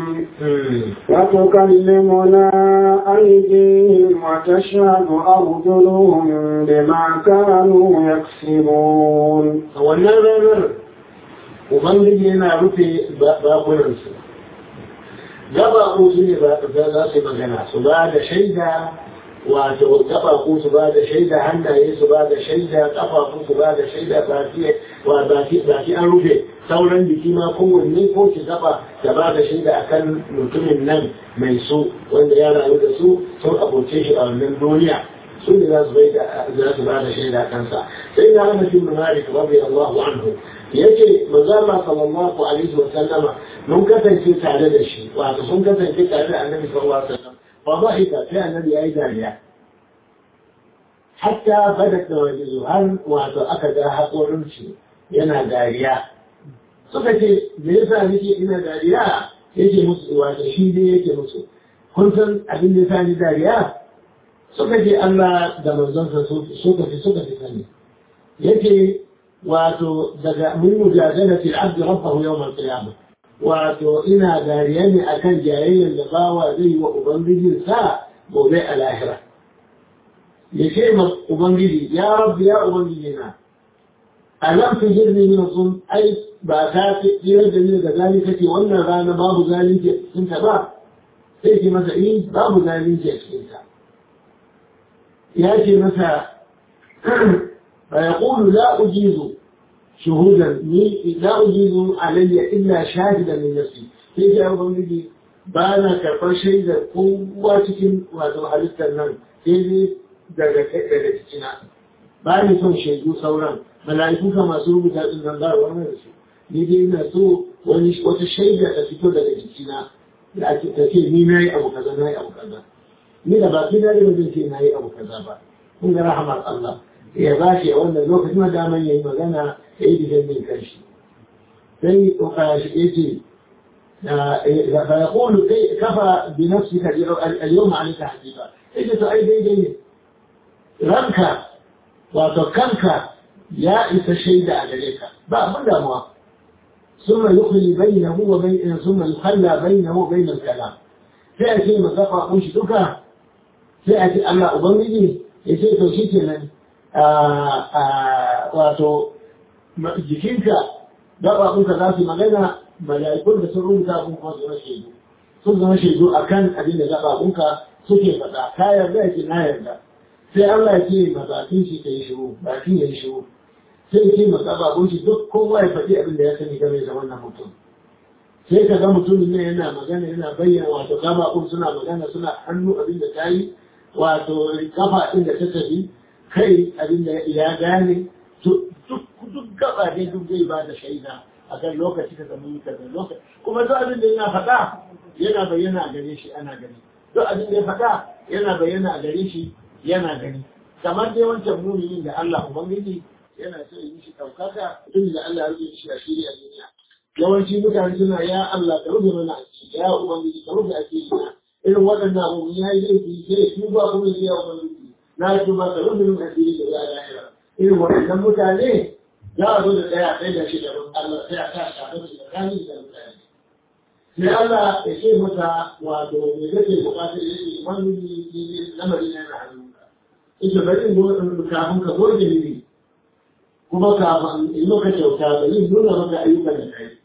وتكلمنا أيديهم وتشهد أرجلهم بما كانوا يكسبون wannan ranar ubangiji yana rufe bakunansu gaba ko su ne za su magana su ba da shaida wato kafafu su ba da shaida hannaye su ba da shaida kafafu su ba da shaida baki baki an rufe sauran jiki ma kowanne ko ki gaba da ba da shaida akan mutumin nan mai su wanda ya rayu da su sun abuce shi a wannan duniya su ne za su bai da za su ba da shaida kansa sai na Anas ibn Malik radiyallahu anhu yace manzo Allah sallallahu alaihi wa sallama mun kasance tare da shi wato sun kasance tare da Annabi sallallahu alaihi wa sallam فضحك كان لأي داريا حتى بدت نواجزه هل وأكد حقو رمشي ينا داريا سكتي ليس نكي إنا داريا يجي مسو واتشيدي يجي مسو كنتم أبن لساني داريا سكتي ألا دمزان سكتي سكتي ثاني يجي واتو من مجادلة العبد ربه يوم القيامة wato ina dariya ne akan jayayyar da bawa zai wa ubangijinsa gobe a lahira ya ce ma ubangiji ya rabbi ya ubangiji na alam tujirni min zulm ai ba ka tsira da ni daga zalunci kake wannan rana babu zalunci a cikin ta ba sai ki masa in babu zalunci a cikin ta ya ce masa fa yaqulu la ujizu shuhudan ni la ujizu alayya illa shahidan min nafsi sai ya ubangiji ba na karɓar shaidar kowa cikin wato halittar nan sai dai daga daga cikina ba ni son shaidu sauran mala'iku ka masu rubuta din nan ba wannan da su ni dai ina so wani wata shaida ta fito daga jikina da ake ta ce ni nayi abu kaza nayi abu kaza ni da baki na da zan ce nayi abu kaza ba kun ga rahmar Allah ya ba shi wannan lokacin da man yayi magana ya yi digan min kanshi sai ko ka shi yace فيقول كفى بنفسك اليوم عليك حسيبا إذا تأي دي دي رنك وتكنك يا إذا شيد عليك بقى من دموا ثم يخلي بينه وبين ثم يخلى بينه وبين الكلام فيأتي مزقع مشتك فيأتي الله أبنجي يسي توشيكنا wato jikinka gaɓaɓunka za su magana mala'ikun da sun rubuta abin kuma zama shaidu sun zama shaidu a kan abin da gaɓaɓunka suke faɗa ka yarda ya ce na yarda sai Allah ya ce ma bakin shi ka yi shiru bakin ya yi shiru sai ya ce ma gaɓaɓun shi duk kowa ya faɗi abin da ya sani game da wannan mutum sai ka ga mutumin ne yana magana yana bayyana wato gaɓaɓun suna magana suna hannu abin da ta yi wato kafa ɗin da ta tafi kai abin da ya gane duk gaba dai duk zai ba da shaida a kan lokaci ka zama yi kaza lokaci kuma duk abin da yana faɗa yana bayyana a gare shi ana gani duk abin da ya faɗa yana bayyana a gare shi yana gani kamar dai wancan muminin da Allah ubangiji yana so yi shi ɗaukaka tun da Allah ya rufe shi a shiri a duniya yawanci mutane suna ya Allah ka rufe mana a ciki ya ubangiji ka rufe a ciki na irin waɗannan abubuwan ya yi laifi sai shi ba kuma ya ubangiji na tuba ka rufe min a ciki da ya lahira irin waɗannan mutane za a zo da ɗaya sai da shi da Allah sai a sa shafin shi da kani da mutane. Sai Allah ya ce mata wato me kake bukatar ya ce wani lamari na yana hannunka. Ita bari in kafin ka goge ni kuma kafin in maka kyauta ba zai nuna maka ayyukan da kai.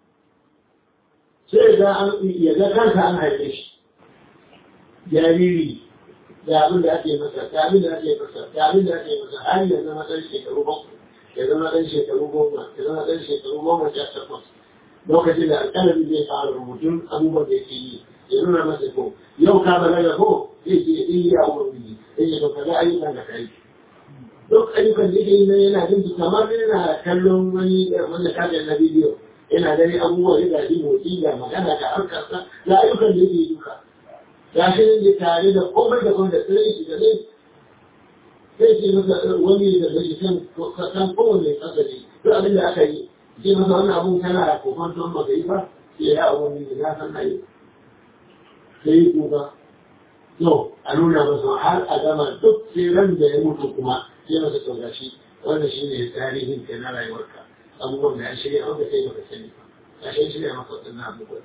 Sai ga an ya ga kanka an haife shi. Jariri da abin da ake masa, da abin da ake masa, da abin da ake masa, har ya zama ɗan shekaru bakwai. Ya zama ɗan shekaru goma, ya zama ɗan shekaru goma sha takwas. Lokacin da alƙalami zai fara rubutun abubuwan da yake yi, ya nuna masa ko, yau ka balaga ko, zai ce in ya ubangiji, sai ya dauka ga ayyukan da kai. Duk ayyukan da yake yi na yana jin su kamar yana kallon wani wanda ka na bidiyo, yana gani abubuwa ya gaji motsi da magana da harkarsa, da ayyukan da yake yi duka. Ya shi ne tare da komai da komai da tsirai shi da zai sai ce masa wani da zai san kowane kasa ne duk abin da aka yi ce masa wannan abun kana da kokon don baka yi ba sai ya abu ne da san na yi sai yi kuka to a nuna masa har a gama duk sai ran da ya mutu kuma sai masa to gashi wannan shi ne tarihin kai na rayuwarka abubuwan da ya shirya wanda kai baka sani ba ya shi shirya maka waɗannan abubuwan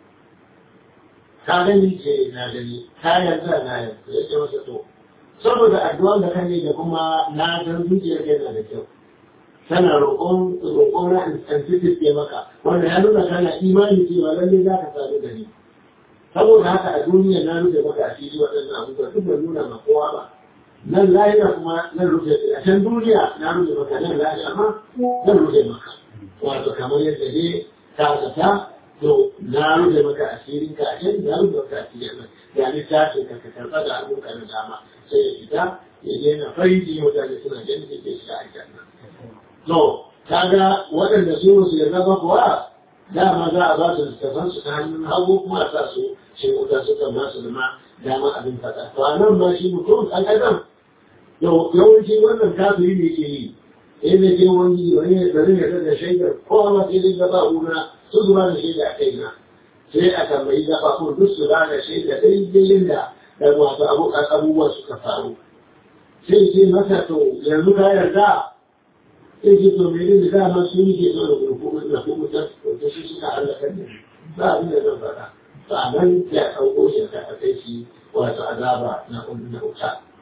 ka gani ce na gani ka yarda na yarda ya ce masa to saboda addu'ar da kan yi da kuma na san zuciyar yana da kyau tana roƙon roƙon ra'in sensitive ke maka wanda ya nuna kana imani cewa lalle za ka sadu da ni saboda haka a duniya na rufe maka a fili waɗannan abubuwa duk da nuna ma kowa ba nan lahira kuma nan rufe a can duniya na rufe maka nan lahira ma nan rufe maka wato kamar yadda ne ka zata to na rufe maka asirin ka a can na rufe maka asirin ya littafin ka ka karɓa da abun ka na dama sai ya fita ya daina fariji mutane suna ganin da ke shiga aljanna. To, kaga waɗanda su su yarda ba kuwa dama za a ba su littafan su ta hannun hagu kuma a sa su shi wuta suka ba su zama dama abin faɗa. To a nan ma shi mutum ɗan adam yawanci wannan kafiri ne ke yi. Eh ne ke wani wani da zai yarda da shaidar kowa ma sai dai gaba una su zuba da shaida a kaina. Sai a tambayi gaba ko duk su ba da shaida daidai da da wasu abubuwa suka faru sai ce masa to yanzu ka yarda sai ce to mene da dama su yi ke zo da gurgumin da kuma ta da shi suka halaka ne ba abin da zan faɗa to a nan ya ɗauko shi ka a kai shi wato azaba na na wuta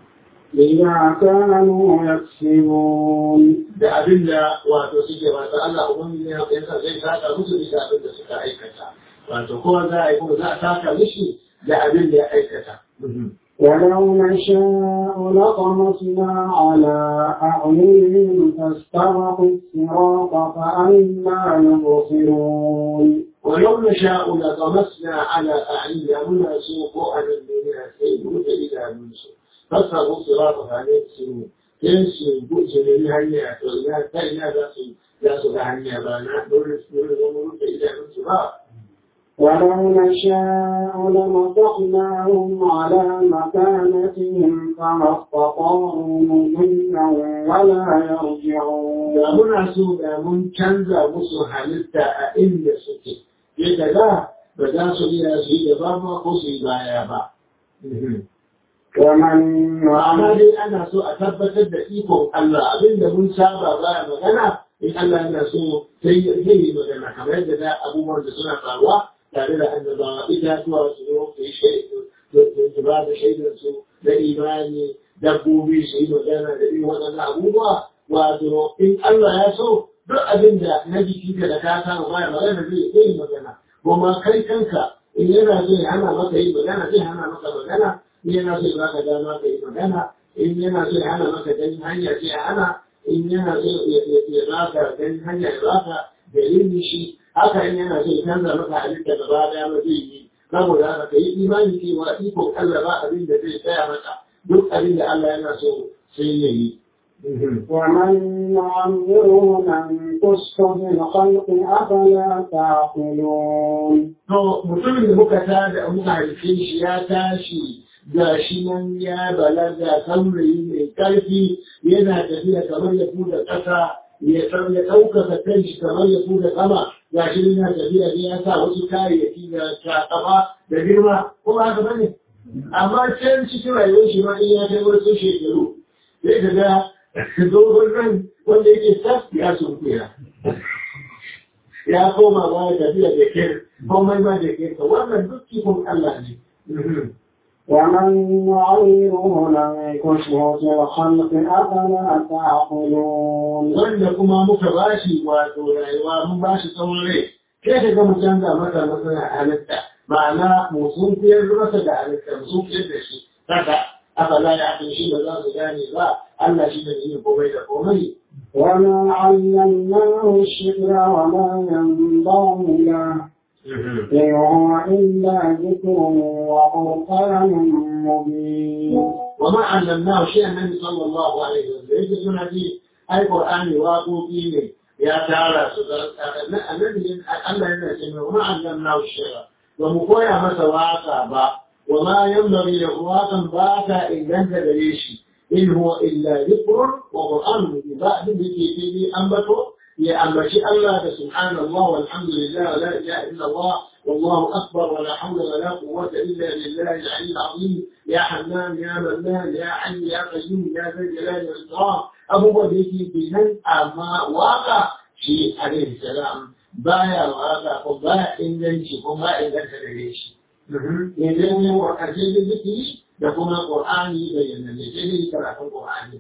بما كانوا يكسبون. da abin da wato suke wata Allah ubangiji ya yasa zai saka musu bisa abin da suka aikata wato kowa za a yi kuma za a saka mishi da abin da ya aikata. ولو نشاء لطمسنا على أعينهم فاستبقوا الصراط فأنا يبصرون. ولو نشاء لطمسنا على أعينهم سوقوا عن الدنيا سيئون إلى منسو فاستبقوا الصراط فأنا يبصرون. ينسوا بؤسوا للهنيا فإذا كان لا سبحانه بانا نورس نورس ونورس إلى منسو. ولو نشاء لمسخناهم على مكانتهم فما استطاعوا مضيا ولا يرجعون. da muna so da mun canza musu halitta a inda suke yadda da ba za su iya su yi gaba ba ko su yi baya ba. Amma dai ana so a tabbatar da ikon Allah abinda mun saba baya magana in Allah yana so sai yi magana kamar yadda da abubuwan da suna faruwa tare da annabawa itatuwa su zo su yi shaidu su ba da shaidar su da imani dabbobi su yi magana da irin waɗannan abubuwa wato in Allah ya so duk abin da na jiki ka da ka samu baya magana zai yi magana kuma kai kanka in yana so ya hana maka yi magana zai hana maka magana in yana so ya baka dama ka yi magana in yana so ya hana maka ganin hanya sai ya hana in yana so ya baka ganin hanya ya baka da yin shi haka in yana so ya canza maka halitta gaba daya ba zai yi saboda haka ka yi imani cewa ikon Allah ba abin da zai tsaya maka duk abin da Allah yana so sai ya yi. ومن يعمره ننقصه في الخلق أفلا تعقلون. To mutumin da muka tada muka haife shi ya tashi ga shi nan ya balaga saurayi mai ƙarfi yana tafiya kamar ya fuda ƙasa ya san ya ɗaukaka kanshi kamar ya fuda sama ga shi yana tafiya ne ya sa wasu kayayyaki da shakafa da girma ko ba haka bane amma can cikin rayuwar shi ma in ya kai wasu shekaru sai ka ga dogon ran wanda yake sas ya sunkuya ya koma ba ya tafiya da kyar komai ma da kyar wannan duk kifin Allah ne. ومن يعيره ننكشه في الخلق أفلا تعقلون. wanda kuma muka bashi wato rayuwa mun bashi tsawon rai sai ka ga mu canza masa masa halitta ma'ana mu sun fiyar masa da halitta mu sun fiyar da shi haka afala ya fi shi ba za su gane ba Allah shi ne yin komai da komai. وما علمناه الشعر وما ينبغي له إن هو إلا ذكر وقرآن مبين. وما علمناه شيئا النبي صلى الله عليه وسلم يجب أن في أي قرآن واقو فيه يا تعالى النبي الله ينسمه وما علمناه الشعر ومقويا مسا واقع با وما ينبغي له واقع باتا إلا أنت دريشي إن هو إلا ذكر وقرآن مبين. بعد ذكي فيه أنبته يا أمشي الله سبحان الله والحمد لله ولا إله إلا الله والله أكبر ولا حول ولا قوة إلا بالله العلي العظيم يا حنان يا منان يا حي يا قيوم يا ذا الجلال والإكرام أبو بديكي بهن أما واقع شيء عليه السلام بايا واقع وبايا إنجنشي وما إنجنش لديشي إذن هو أجل ذكري يكون القرآن يبين لجل كراف القرآن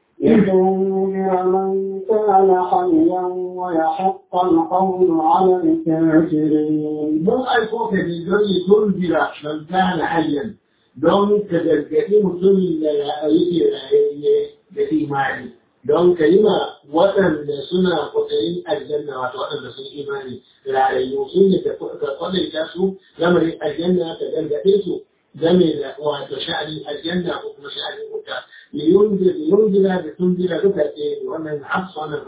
لتنذر من كان حيا ويحق القول على الكافرين. مو أيقوك بالدنيا تنذر من كان حيا دون كذلك مسلم لا يأتي بالإيمان دون كلمة وطن سنة قتلين الجنة وطن سنة إيماني لا يوصل كقدر كاسو لما الجنة كذلك زمن وتشأن الجنة ومشأن المكان لينذر لينذر بتنذر ركعتين ومن عصى من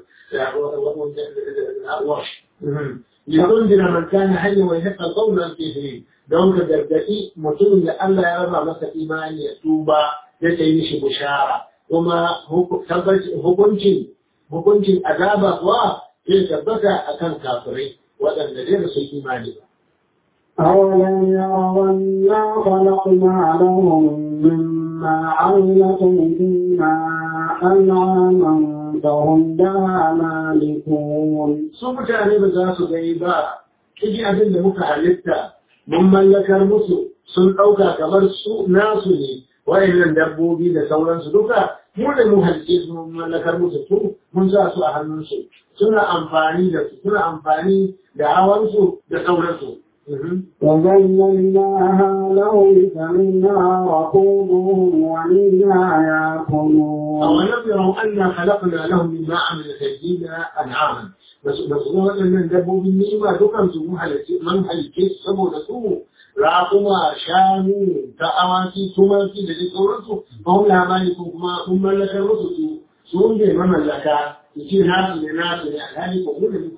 هذا الأرواح لينذر من كان حيا ويحق القول عن كافرين دون كذلك متون لألا يرى مثل إيمان يتوبا يتينش بشارة وما hukuncin hukuncin azaba kuwa ke tabbata akan kafirai waɗanda dai su imani ba. أولم يروا أنا خلقنا لهم مما عملت أيدينا أنعاما فهم لها مالكون. su mutane ba za su gani ba kiji abin da muka halitta mun mallakar musu sun ɗauka kamar su nasu ne wa'annan dabbobi da sauransu duka mu da mu halice su mun mallakar musu su mun sa su a hannunsu suna amfani da su suna amfani da hawansu da sauransu. وَذَلَّلْنَاهَا لَهُمْ فَمِنْهَا رَكُوبُهُمْ وَمِنْهَا يَأْكُلُونَ أَوَلَمْ يَرَوْا أَنَّا خَلَقْنَا لَهُم مِّمَّا عَمِلَتْ أَيْدِينَا أَنْعَامًا بس بس هو أن دبوا بالنعمة دكان سمو حلتي من حلتي سمو نسمو راقما شامو تأواتي ثمانتي الذي صورته فهم لا مالكم كما ثم لك الرسل سون دي مملكة يصير ناس لناس لأهالي وهم اللي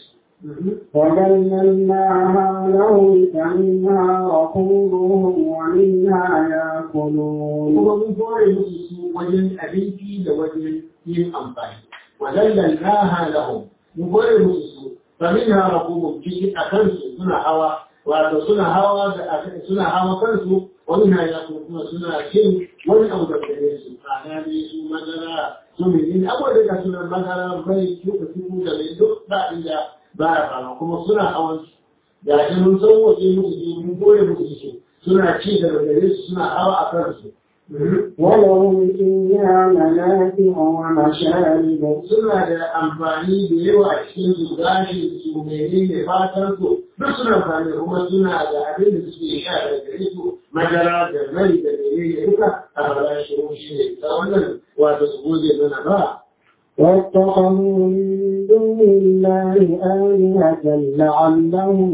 وَذَلَّلْنَاهَا لَهُمْ فَمِنْهَا رَكُوبُهُمْ وَمِنْهَا يَأْكُلُونَ هو من فوق المسلمين وجن أبيتي لوجن ينأمباني وذللناها لهم مقول المسلمين فمنها ركوبهم في أكنس سنة هوا وسنة هوا سنة هوا كنس ومنها يأكلون سنة كين ومن أبو دبرين سنة سو مدرا سمين أبو دبرين سنة مدرا بيت شوف سنة جميل بعد baya fara kuma suna hawan da shi mun san waje musu mun koyi musu su suna ci daga gare su suna hawa a kansu ولهم فيها منافع ومشارب suna da amfani da yawa a cikin su gashi su menene fatan su duk suna amfani kuma suna da abin da suke sha daga gare su madara da mai da menene duka a bayan shi shi ne ta wannan wato su goje mana ba واتخذوا من دون الله آلهة لعلهم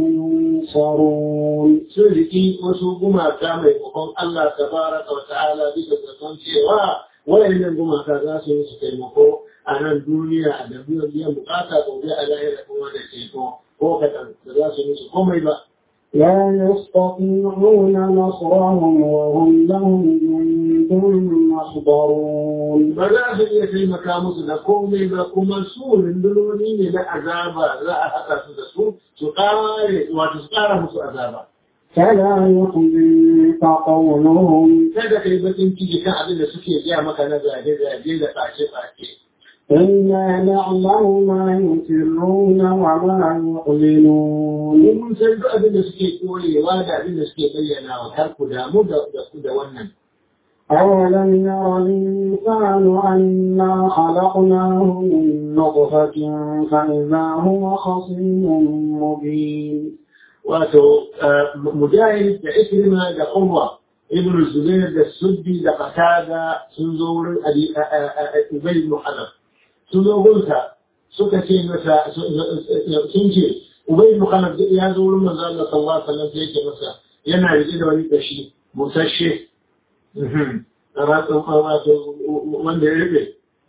ينصرون سلكي وسوقما كما يقول الله تبارك وتعالى بكثرة سوى وإن كما كذا سيسكيمكو أنا الدنيا أدبيا بيا مقاطع وبيا ألاهي لكم ونسيكو وكذا كذا سيسكم إبا لا يستطيعون نصرهم وهم لهم جند محضرون بلا سيئة في مكان سنكم إبا كما سور من دلوني من أعذابا لا أحد سنسور سقاري وتسقار مسو أعذابا فلا يحزنك قولهم kada kai bakin ciki kan abin da suke gaya maka na zage-zage da ƙashe-ƙashe. إنا نعلم ما يسرون وما يعلنون. Mun san duk abin da suke koyewa da abin da suke bayyana wa har ku damu da wannan. أولم ير الإنسان أنا خلقناه من نطفة فإذا هو خصيم مبين. Wato mujahid da ikrima da umma ibn zubair da suddi da qatada sun zo wurin ubay ibn halaf sun zo gunsa suka ce masa sun ce ubay ibn halaf ya zo wurin manzo Allah sallallahu alaihi wasallam sai yake masa yana rike da wani kashi musasshe mhm wato wanda ya rike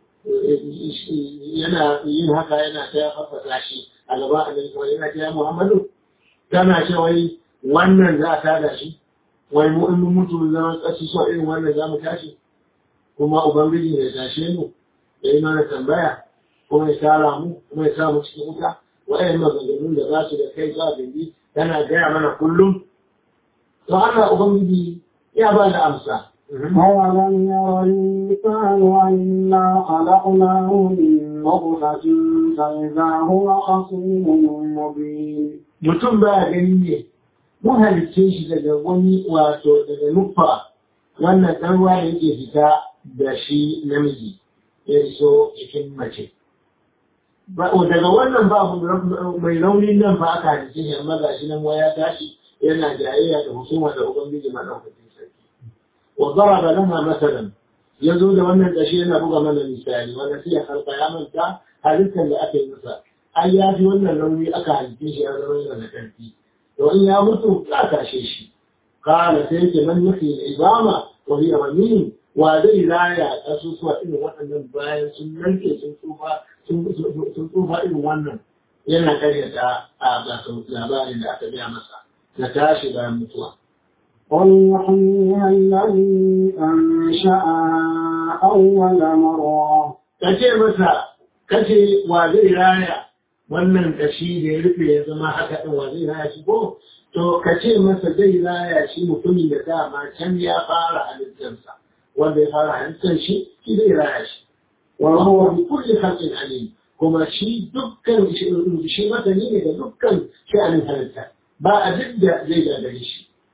yana yin haka yana ta hafa shi a gaba annabi yana ce Muhammadu kana ce wai wannan za a tada shi wai mu in mutu zama kashi so irin wannan za mu tashi kuma ubangiji ya tashe mu ya yi mana tambaya kuma ya tara mu kuma ya sa mu cikin wuta wa'ayin maganganun da za su da kai za bindi yana gaya mana kullum to Allah ubangiji ya ba da amsa أولم ير الإنسان أنا خلقناه من نطفة فإذا هو خصيم مبين. mutum ba gani ne mun halicce shi daga wani wato daga nufa wannan ɗan ruwa yake fita da shi namiji ya iso cikin mace daga wannan ba mai raunin nan ba aka halicce shi amma ga shi nan waya tashi yana jayayya da husuma da ubangiji madaukakin sarki wa daraba lana masalan yazo da wannan kashi yana buga mana misali wanda sai ya halka ya manta halittar da aka yi masa ai ya fi wannan rauni aka halitta shi a zaman yana da ƙarfi to in ya mutu za a tashe shi kala sai yake man nufi da izama wa hiya mamin wa zai raya kasusuwa irin waɗannan bayan sun narke sun tsufa sun tsufa irin wannan yana karyata a ga labarin da aka biya masa na tashi bayan mutuwa قل يحييها الذي أنشأها أول مرة. kace masa kace wa zai raya wannan kashi da ya rufe ya zama haka ɗin wa zai raya shi ko to ka ce masa zai raya shi mutumin da dama can ya fara halittarsa wanda ya fara halittar shi shi zai raya shi wa huwa bi kulli khalqin alim kuma shi dukkan shi masani ne da dukkan sha'anin halitta ba a duk da zai gagare shi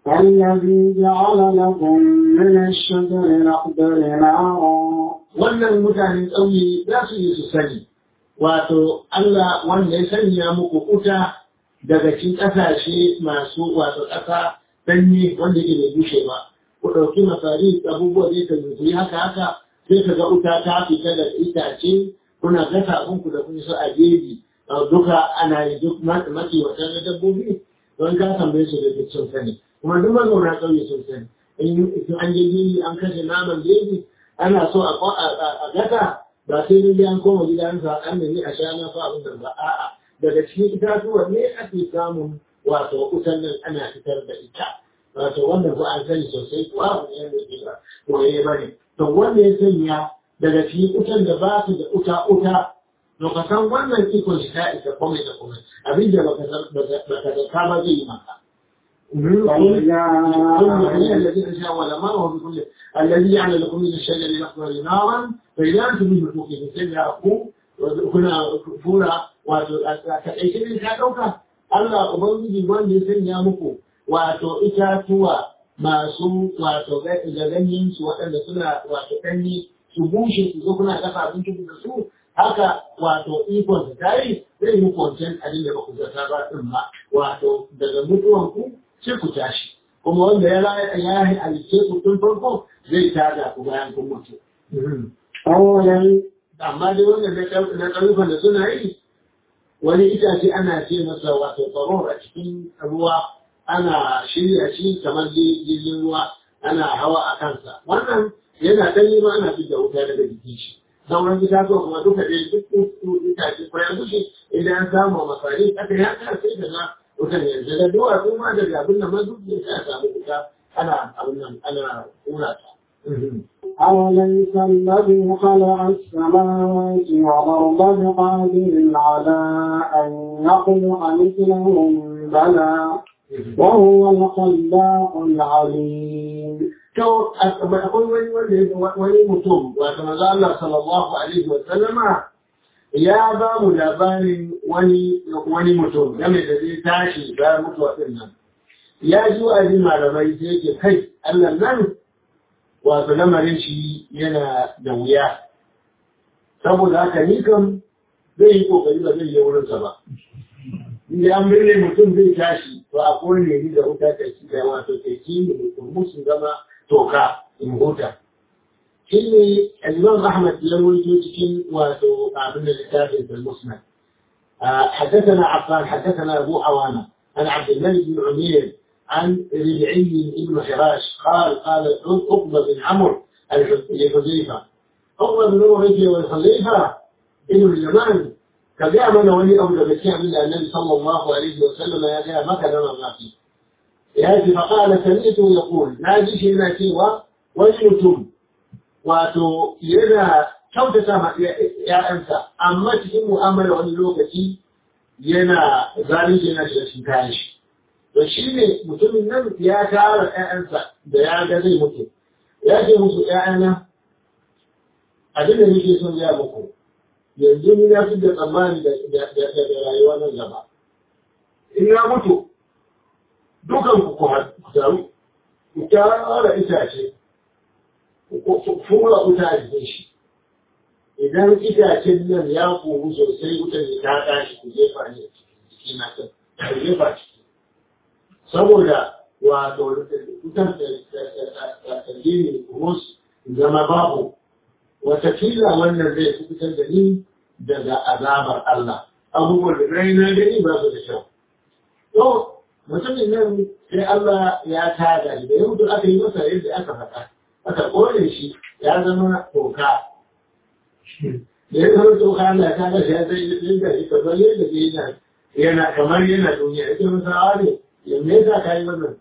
الذي جعل لكم من الشجر الأخضر نارا. wannan mutanen ƙauye za su yi su sani wato Allah wanda ya sanya muku kuta daga cikin ƙasashe masu wato ƙasa danye wanda ke bai bushe ba ku ɗauki masari abubuwa zai ka zuci haka haka sai ka ga wuta ta fita da itace kuna gasa abinku da kun so a jeji duka ana yi duk maki wata na dabbobi don ka tambaye su da duk sun sani kuma duk mazauna ƙauye sun sani in an je jeji an kashe naman jeji ana so a gasa ba sai dai an koma gidansa an nemi a sha na fa abin da ba a'a daga cikin itatuwa ne ake samun wato wutan nan ana fitar da ita wato wanda ko an sani sosai ko abu ne da ke ba koye ba ne to wanda ya sanya daga cikin wutan da ba su da uta uta to ka san wannan ikon shi ta isa komai da komai abin da baka baka da ka ba zai yi maka الذين شاء ولمره بكل الذي يعمل لكم من الشجر الاخضر نارا فاذا انتم منه توقدون سيدعكم وكنا فورا وتأيكين كادوكا Allah Ubangiji wanda ya sanya muku wato itatuwa masu wato da ganyen su waɗanda suna wato ɗanyi su bushe su zo kuna dafa abinci da su haka wato ikon su tayi zai muku wancan abin da ba ku zata ba din ba wato daga mutuwan ku sai ku tashi kuma wanda ya raya ya yi alice ku tun farko zai tada ku bayan kun mutu. Amma dai wannan na ƙauyukan da suna yi wani itace ana ce masa wato tsaro a cikin ruwa ana shirya shi kamar jirgin ruwa ana hawa a kansa wannan yana ɗanyi ma ana fidda wuta daga jikin shi sauran itatuwa kuma duka dai duk itace kwayan bushe idan an samu masari aka yi haka sai da na wutan yanzu da duwatsu ma daga abin da ma duk ya sa samu wuta ana abin nan ana kura ta. أوليس الذي خلق السماوات والأرض بقادر على أن يخلق مثلهم بلى وهو الخلاق العليم. تو أقول وين وين متوم وكما قال الله صلى الله عليه وسلم يا باب لبان وني وني متوم لم يدري تاشي باب متوم يا جو أجي ما لبي سيك كي الله نن wato lamarin shi yana da wuya saboda haka ni kam zai yi kokari ba zai yi wurinsa ba inda an birne mutum zai tashi to a kone ni da wuta ta ci da wato ta ci ne mutum su zama toka in huta shi ne al-Imam Ahmad ya rawaito cikin wato abin da littafin al-Musnad حدثنا عفان حدثنا أبو عوانة عن عبد الملك بن عمير عن ربعي بن حراش قال قال عقبة بن عمرو لحذيفة عقبة بن عمرو والحذيفة ابن اليمان كجاء من ولي أمر بكيع من النبي صلى الله عليه وسلم يا جاء ما كان ما فيه يأتي فقال سمعته يقول لا جيش إلا سوى وجهتم واتو ينا كوتة يا أنسى أما تكون مؤامرة وللوكتي ينا ذلك ينا شكاش to shi ne mutumin nan ya tara ‘ya'yansa da ya ga zai mutu, ya ce musu ‘ya'yana, abin da nake son ya muku, yanzu ni na fi da tsammani da rayuwa nan gaba. In ya mutu, dukan ku ku taru, ku tara itace, ku fura wuta a jikin shi. Idan itacen nan ya koru sosai wutan ya ta tashi ku jefa ne jiki na kan, ku jefa ciki. saboda wato wutar da addini rumus zama babu watakila wannan zai fitar da ni daga azabar Allah abubuwan da rai na gani ba su da kyau to mutumin nan sai Allah ya tada shi da yau aka yi masa yadda aka faɗa aka kore shi ya zama toka da ya zama toka Allah ya tada shi ya zai yadda shi kamar yadda yana yana kamar yana duniya ita masa ne yanzu ya sa ka yi wannan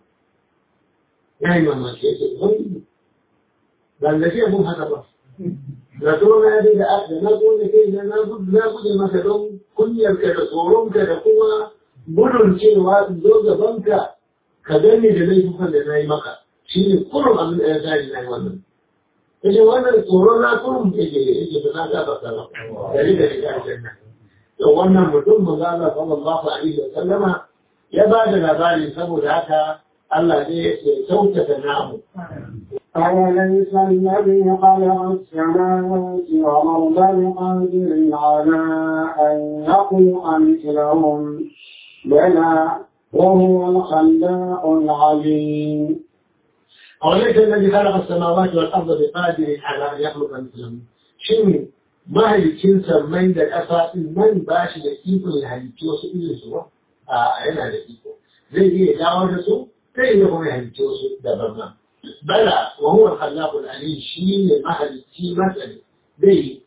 ya yi mamaki ya ce wani ban da fiye mun haka ba da tsoro na dai da da na zo da kai na guje masa don kunyarka da tsoronka da kuma gudun cewa zo gabanka ka gani da laifukan da na yi maka shi ne kurum abin da ya tsari na yi wannan ya ce wannan tsoro na kurum yake yake da na gaba sama dari da shiga aljanna to wannan mutum manzo Allah sallallahu alaihi wa sallama ya ba da labari saboda haka Allah ne ya kyautata namu. أوليس الذي خلق السماوات والأرض بقادر على أن يخلق مثلهم بلى وهو الخلاق العليم. أوليس الذي خلق السماوات والأرض بقادر على أن يخلق مثلهم. شنو mahalicin sammai da ƙasa ɗin nan ba shi da iko ya halicci wasu irin su ba a yana da iko zai iya dawo da su zai iya kuma ya halicci wasu daban ma bala wa huwa al-khallaqul alim shi ne mahalicci masani zai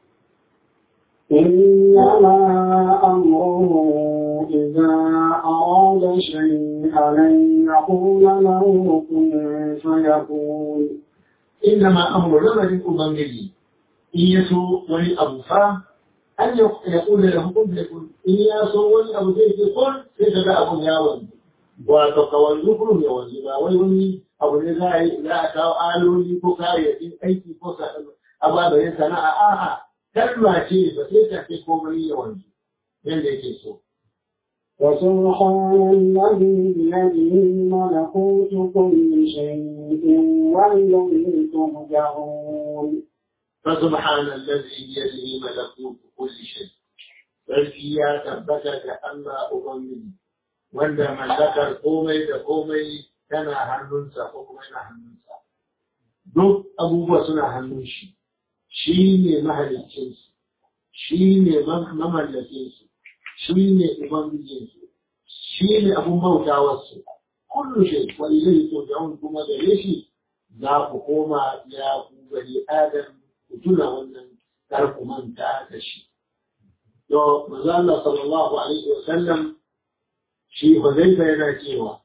إنما أمره إذا أراد شيئا أن يقول له كن فيكون. إنما أمر لمن أبنجي إيسو ولي أبو فا أن يقول له كن فيكون إيسو ولي أبو زيد يقول سيجد أبو ياون وتقوى الذكر يوزن ويوني أبو نزاعي لا أتاو آلوني بكاية أيتي فوسا أبا بين سنة آها كلمة شيء بس تحكي كومري يوزن من ذلك السوء. وسبحان الذي بيده ملكوت كل شيء وإليه ترجعون. فسبحان الذي بيده ملكوت كل شيء. فالكيا تبتك أما أغمي وأن من ذكر قومي بقومي كان هننسى حكمنا هننسى. دب أبو بسنا هننشي. شيني مهل الجنس. شيني ممل الجنس. shi ne ubangijinsu shi ne abun bautawarsu kullu shay wa ilayhi turja'un kuma gare shi za ku koma ya ku gari adam ku tuna wannan kar ku manta da shi to manzo Allah sallallahu alaihi wa sallam shi Hudayfa yana cewa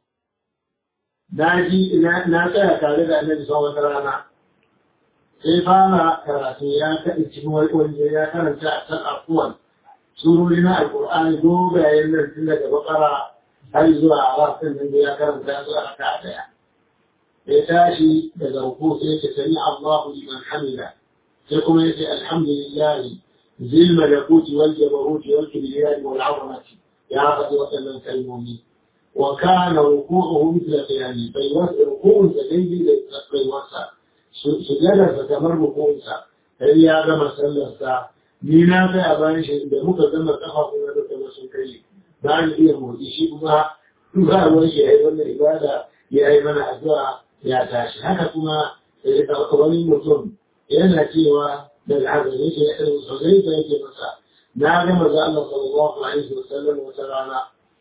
naji ina na tsaya tare da Annabi sallallahu alaihi wa sallam sai fara karatu ya kaɗi cikin wani ya karanta a kan afuwan surori na alƙur'ani dogayen nan tun daga bakara har zuwa arafin nan da ya karanta zuwa raka daya ya tashi daga ruku sai ya sami Allahu liman hamida sai kuma ya ce alhamdulillahi zil malakuti wal jabaruti wal kibriyai wal azamati ya faɗi waɗannan kalmomi wa kana ruku'uhu mithla qiyami bai wasa ruku'un sa daidai da bai wasa sujjadarsa kamar ruku'unsa sai ya gama sallarsa ni na kai a bayan shi da muka zama kafa kuma da kuma sun kai ba ni iya motsi shi kuma ba ruwan shi yayi wannan ibada ya yi mana addu'a ya tashi haka kuma wani mutum yana cewa da al'azari shi ya ɗan sosai da yake masa na ga maza Allah sallallahu alaihi wa sallam wata rana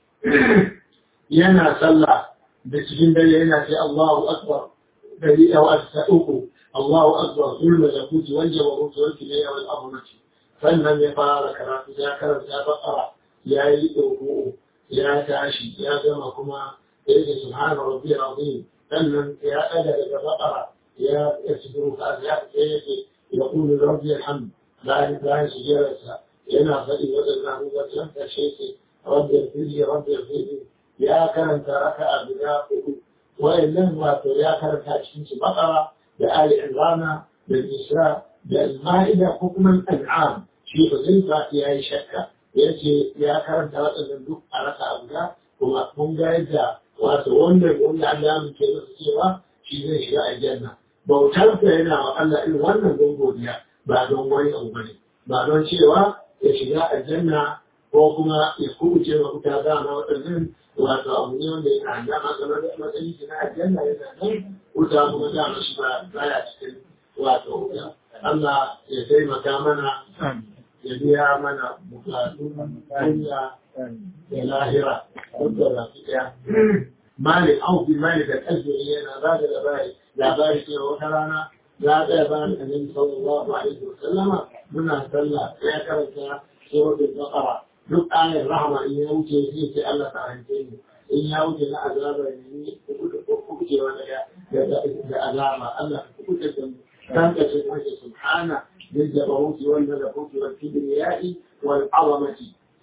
yana sallah da cikin dare yana ce Allahu akbar dari aw asa uku Allahu akbar kullu malakuti wal jabaruti wal kibriya wal azamati sannan ya fara karatu ya karanta bakara ya yi ɗauko ya tashi ya gama kuma ya yi subhana rabbiyal azim sannan ya ɗaga daga bakara ya yasbiru ka ya yake ya qulu rabbiyal hamd bayan bayan sujjarsa yana faɗi wadannan abubuwan da shi ke rabbiyal fili rabbiyal fili ya karanta raka'a guda uku wa'annan wato ya karanta cikin su bakara da ali imran da isra da al-ma'ida ko kuma al-an'am shi Hudayfa ya yi shakka ya ce ya karanta waɗannan duk a raka abuja kuma mun ga yadda wato wannan wanda Allah ya muke masa cewa shi zai shiga aljanna bautarsa yana wa Allah irin wannan don godiya ba don wani abu bane ba don cewa ya shiga aljanna ko kuma ya kubuce wa wuta dama waɗannan wato abu ne wanda yana dama kamar da matsayin shi na aljanna yana nan wuta kuma dama shi ba baya cikin wato wuta Allah ya taimaka mana ya biya mana bukatu duniya da lahira wanda ba su ɗaya. Malik auki Malik da ƙasiri yana ba da labari labari cewa wata rana ya tsaya bayan annabi sallallahu alaihi wa sallama muna sallah ya karanta suratul baqara duk ayar rahama in ya wuce sai ce Allah ta hance ni in ya wuce na azaba ne kucewa daga da azaba Allah kuce da mu kan ka ce subhana للجبروت والملكوت والكبرياء والعظمة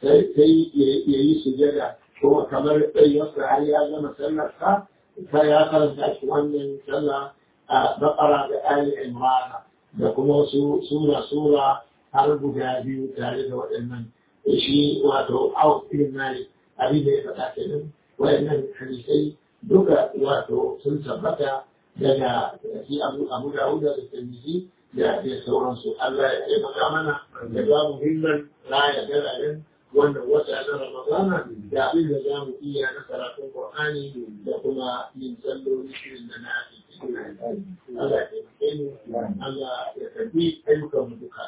سي يعيش جدا هو كمان يصل عليه هذا مثلا فيا قرن أشوان من سنة بقرة بآل عمران لكم سورة سورة حرب جابي وتاريخ وإنن شيء واتو عوف في المال أبي بي فتاكلم وإنن حديثي duka wato sun tabbata daga shi abu abu Dawud da Tirmidhi da da sauransu. Allah ya taimaka mana da ba mu himman raya daren wannan wata na Ramadana da abin da za mu iya na karatun Qur'ani da kuma yin salloli irin da na Allah ya taimake mu, Allah ya karbi ayyukan mu duka.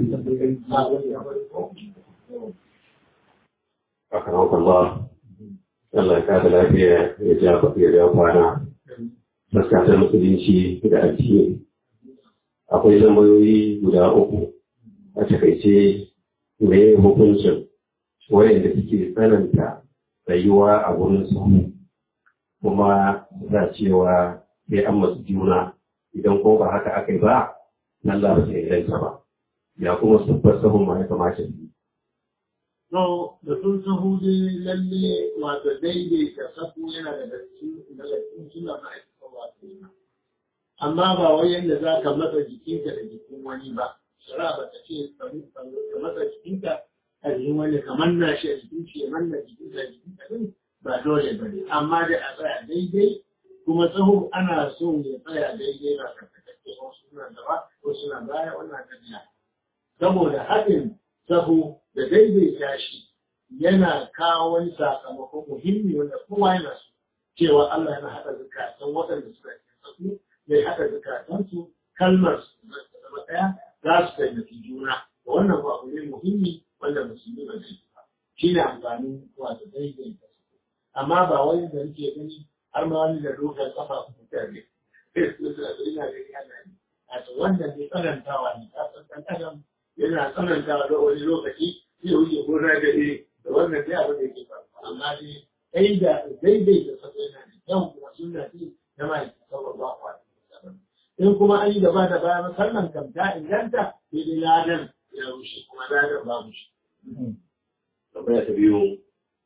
Akan Allah, Allah ya kada lafiya ya ja ya ja kwana. Fuskatar musulunci da addini. Akwai tambayoyi guda uku a takaice me hukuncin wayanda suke tsananta rayuwa a wurin sahu kuma za cewa sai an masu juna idan ko ba haka aka yi ba Allah ba sai inganta ba ya kuma sabbar sahun ma ya kamata su No, da sun sahu dai lalle wato daidai da sahu yana da cikin daga cikin suna ma'aikata wato amma ba wai yadda za ka matsa jikinka da jikin wani ba. Shara ba ta ce ka matsa jikinka a jikin wani kamar na shi a jikin shi ya manna jikinka a jikinka din ba dole ba ne. Amma dai a tsaya daidai kuma sahu ana so ya tsaya daidai ba karkatacce wasu suna gaba ko suna baya wannan tafiya. Saboda haɗin sahu da daidaita shi yana kawo wani sakamako muhimmi wanda kowa yana so cewa Allah yana haɗa zukatan waɗanda suka yi sahu zai haɗa zukatansu kalmar su zama ɗaya za su taimaki juna wannan ba abu ne muhimmi wanda musulmi ba zai ba shi ne amfanin wato daidaita su amma ba wani da nake gani har ma wani da dokar kafa ku tare ina da yana ne a to wannan ne tsanantawa ne ka san ɗan adam yana tsanantawa da wani lokaci zai wuce gona da iri da wannan dai abin da yake faruwa amma dai daidaita su yana da kyau kuma sunna ce na ma'aikata sallallahu alaihi in kuma an yi gaba da baya musamman kam ta inganta sai dai ladan ya rushe kuma ladan babu shi. tambaya ta biyu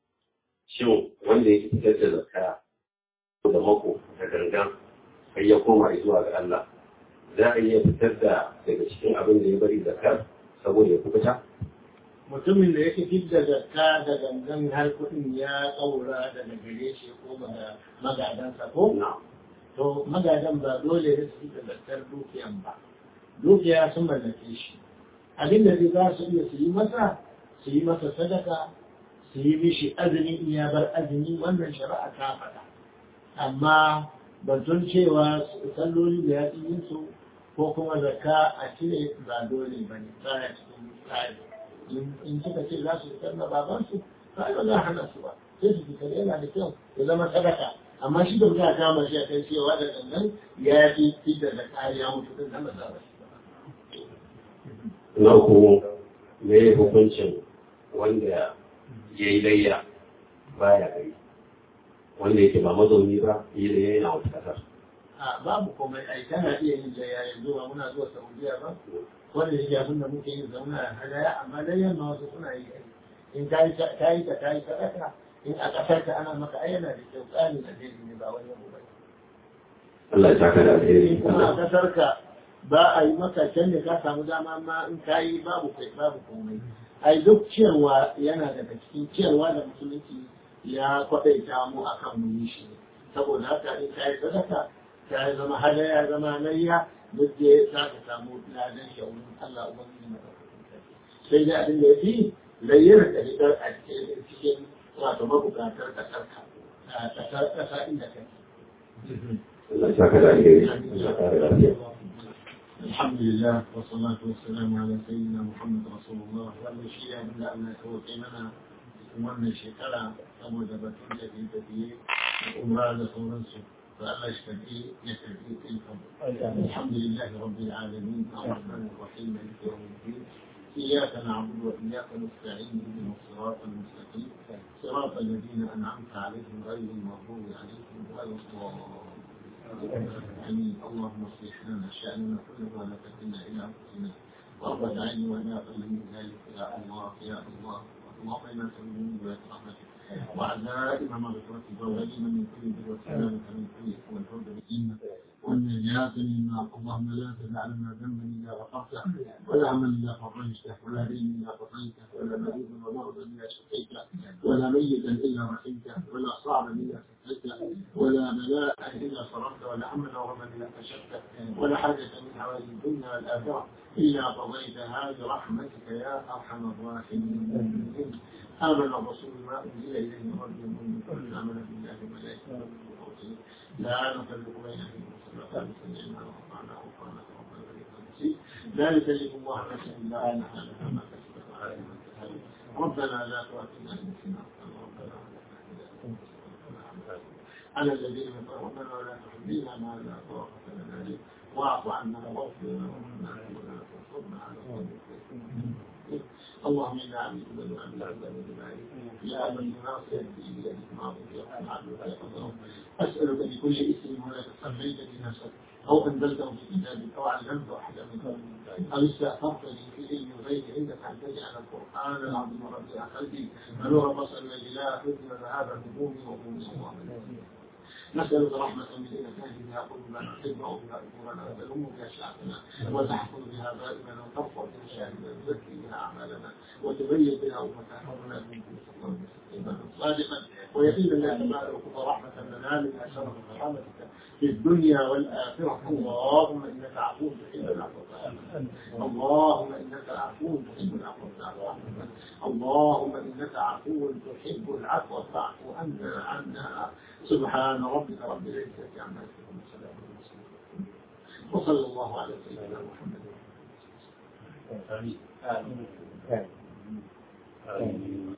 shin wanda yake fitar da zakka da mako da gangan har ya koma zuwa ga Allah za a iya fitar da daga cikin abin da ya bari zakka saboda ya kubuta mutumin da yake fitar da zakka da gangan har kuɗin ya ƙaura daga gare shi ko daga magadansa ko to magadan ba dole ne su da zakkar dukiyan ba dukiya sun mallake shi abin da zai za su iya su yi masa su yi masa sadaka su yi mishi azumi in ya bar azumi wannan shari'a ta faɗa amma batun cewa salloli da ya yin su ko kuma zakka a cire ba dole ba ne tsaya cikin tsari in suka ce za su fitar na babansu ba ba za a hana su ba sai su fitar yana da kyau ya zama sadaka amma shi da za a kama shi a kan cewa da gangan ya fi fitar da kariya mutu din na maza ba shi ba. Na uku me hukuncin wanda ya yi layya baya gari wanda yake ba mazauni ba yi layya yana wata kasar. A babu komai ai tana iya yin layya yanzu ba muna zuwa Saudiya ba wanda yake abin da muke yin zauna a hadaya amma layyan ma wasu suna yi in ta yi ta yi ta yi sadaka in a kasar ta ana maka ayyana da kyau tsarin da zai ne ba wani abu ba. Allah ya saka da alheri. Kuma a kasar ka ba a yi maka can da ka samu dama ma in ka yi babu kai babu komai. Ai duk ciyarwa yana daga cikin ciyarwa da musulunci ya kwaɗaita mu a kan mu yi shi saboda haka in ka yi sadaka ta zama hadaya zama layya duk da ya sa ka samu ladan shi a wurin Allah ubangiji na sai dai abin da ya fi layyar da fitar a cikin wato mabukatar kasar ka a kasar kasa inda ka Allah ya saka da alheri. Allah ya kare lafiya. الحمد لله والصلاة والسلام على سيدنا محمد رسول الله وأن الشيء من أن توقيمنا وأن الشكرة أبو دبتون تفي تفي وأمراض صورنسو فألا اشتكي يتفي تلكم الحمد لله رب العالمين الرحمن الرحيم مالك يوم الدين إياك نعبد وإياك نستعين اهدنا الصراط المستقيم صراط الذين أنعمت عليهم غير المغضوب عليهم ولا الضالين آمين. اللهم اصلح لنا شأننا كله ولا تكلنا إلى أنفسنا وأربة عين ولا أقل من ذلك يا الله يا الله اللهم إنا نسأل من بيت رحمتك وعزائم مغفرتك وغنيمة من كل بر وسلامة من كل والحب إنك والنجاة من النار. اللهم لا تدع لنا ذنبا إلا غفرته ولا هما إلا فرجته ولا دينا إلا قضيته ولا مريضا ومرضا إلا شفيته ولا ميتا إلا رحمته ولا صعبا إلا فتحته ولا بلاء إلا صرفته ولا هما وغما إلا كشفته ولا حاجة من حوائج الدنيا والآخرة إلا قضيتها برحمتك يا أرحم الراحمين. آمن الرسول ما أنزل إليه من ربه من كل آمن بالله وملائكته لا نفرق بين أحد وصلى سمعنا وأطعنا وغفرنا ربنا ولك المصير. لا يكلف الله نفسا إلا وسعها لها ما كسبت وعليها ما اكتسبت. ربنا لا تؤاخذنا إن نسينا ربنا على الذين ربنا ولا تحملنا ما لا طاقة لنا به واعف عنا واغفر لنا ولا تنصرنا على القوم الكافرين. اللهم انا عبيدك ونعبدك ونعبدك يا من ناصر في بيدك ماضي يحكم عدلك يا الله. اسالك بكل اسم ولا تسميت بنفسك او انزلته في كتابك او علمته احدا من خلقك او استاثرت به في علم الغيب عندك ان تجعل القران العظيم ربيع قلبي ونور بصري وجلاء حزن وذهاب همومي وهموم الله. نسألك رحمة من تهدي بها قلوبنا تجمع بها أمورنا وتلم بها شعبنا وتحفظ بها بائنا وترفع بها شاهدنا وتزكي بها أعمالنا وتبين بها وتحفظنا من كل سلطان إيمانا صادقا ويقينا لا تبارك ورحمة لنا من أشرف رحمتك في الدنيا والآخرة. اللهم إنك عفو تحب العفو اللهم إنك عفو تحب العفو اللهم إنك عفو تحب العفو فاعف عنا عنا. سبحان ربك رب العزة عما يصفون وسلام على المرسلين وصلى الله على سيدنا محمد. آمين. آمين. آمين.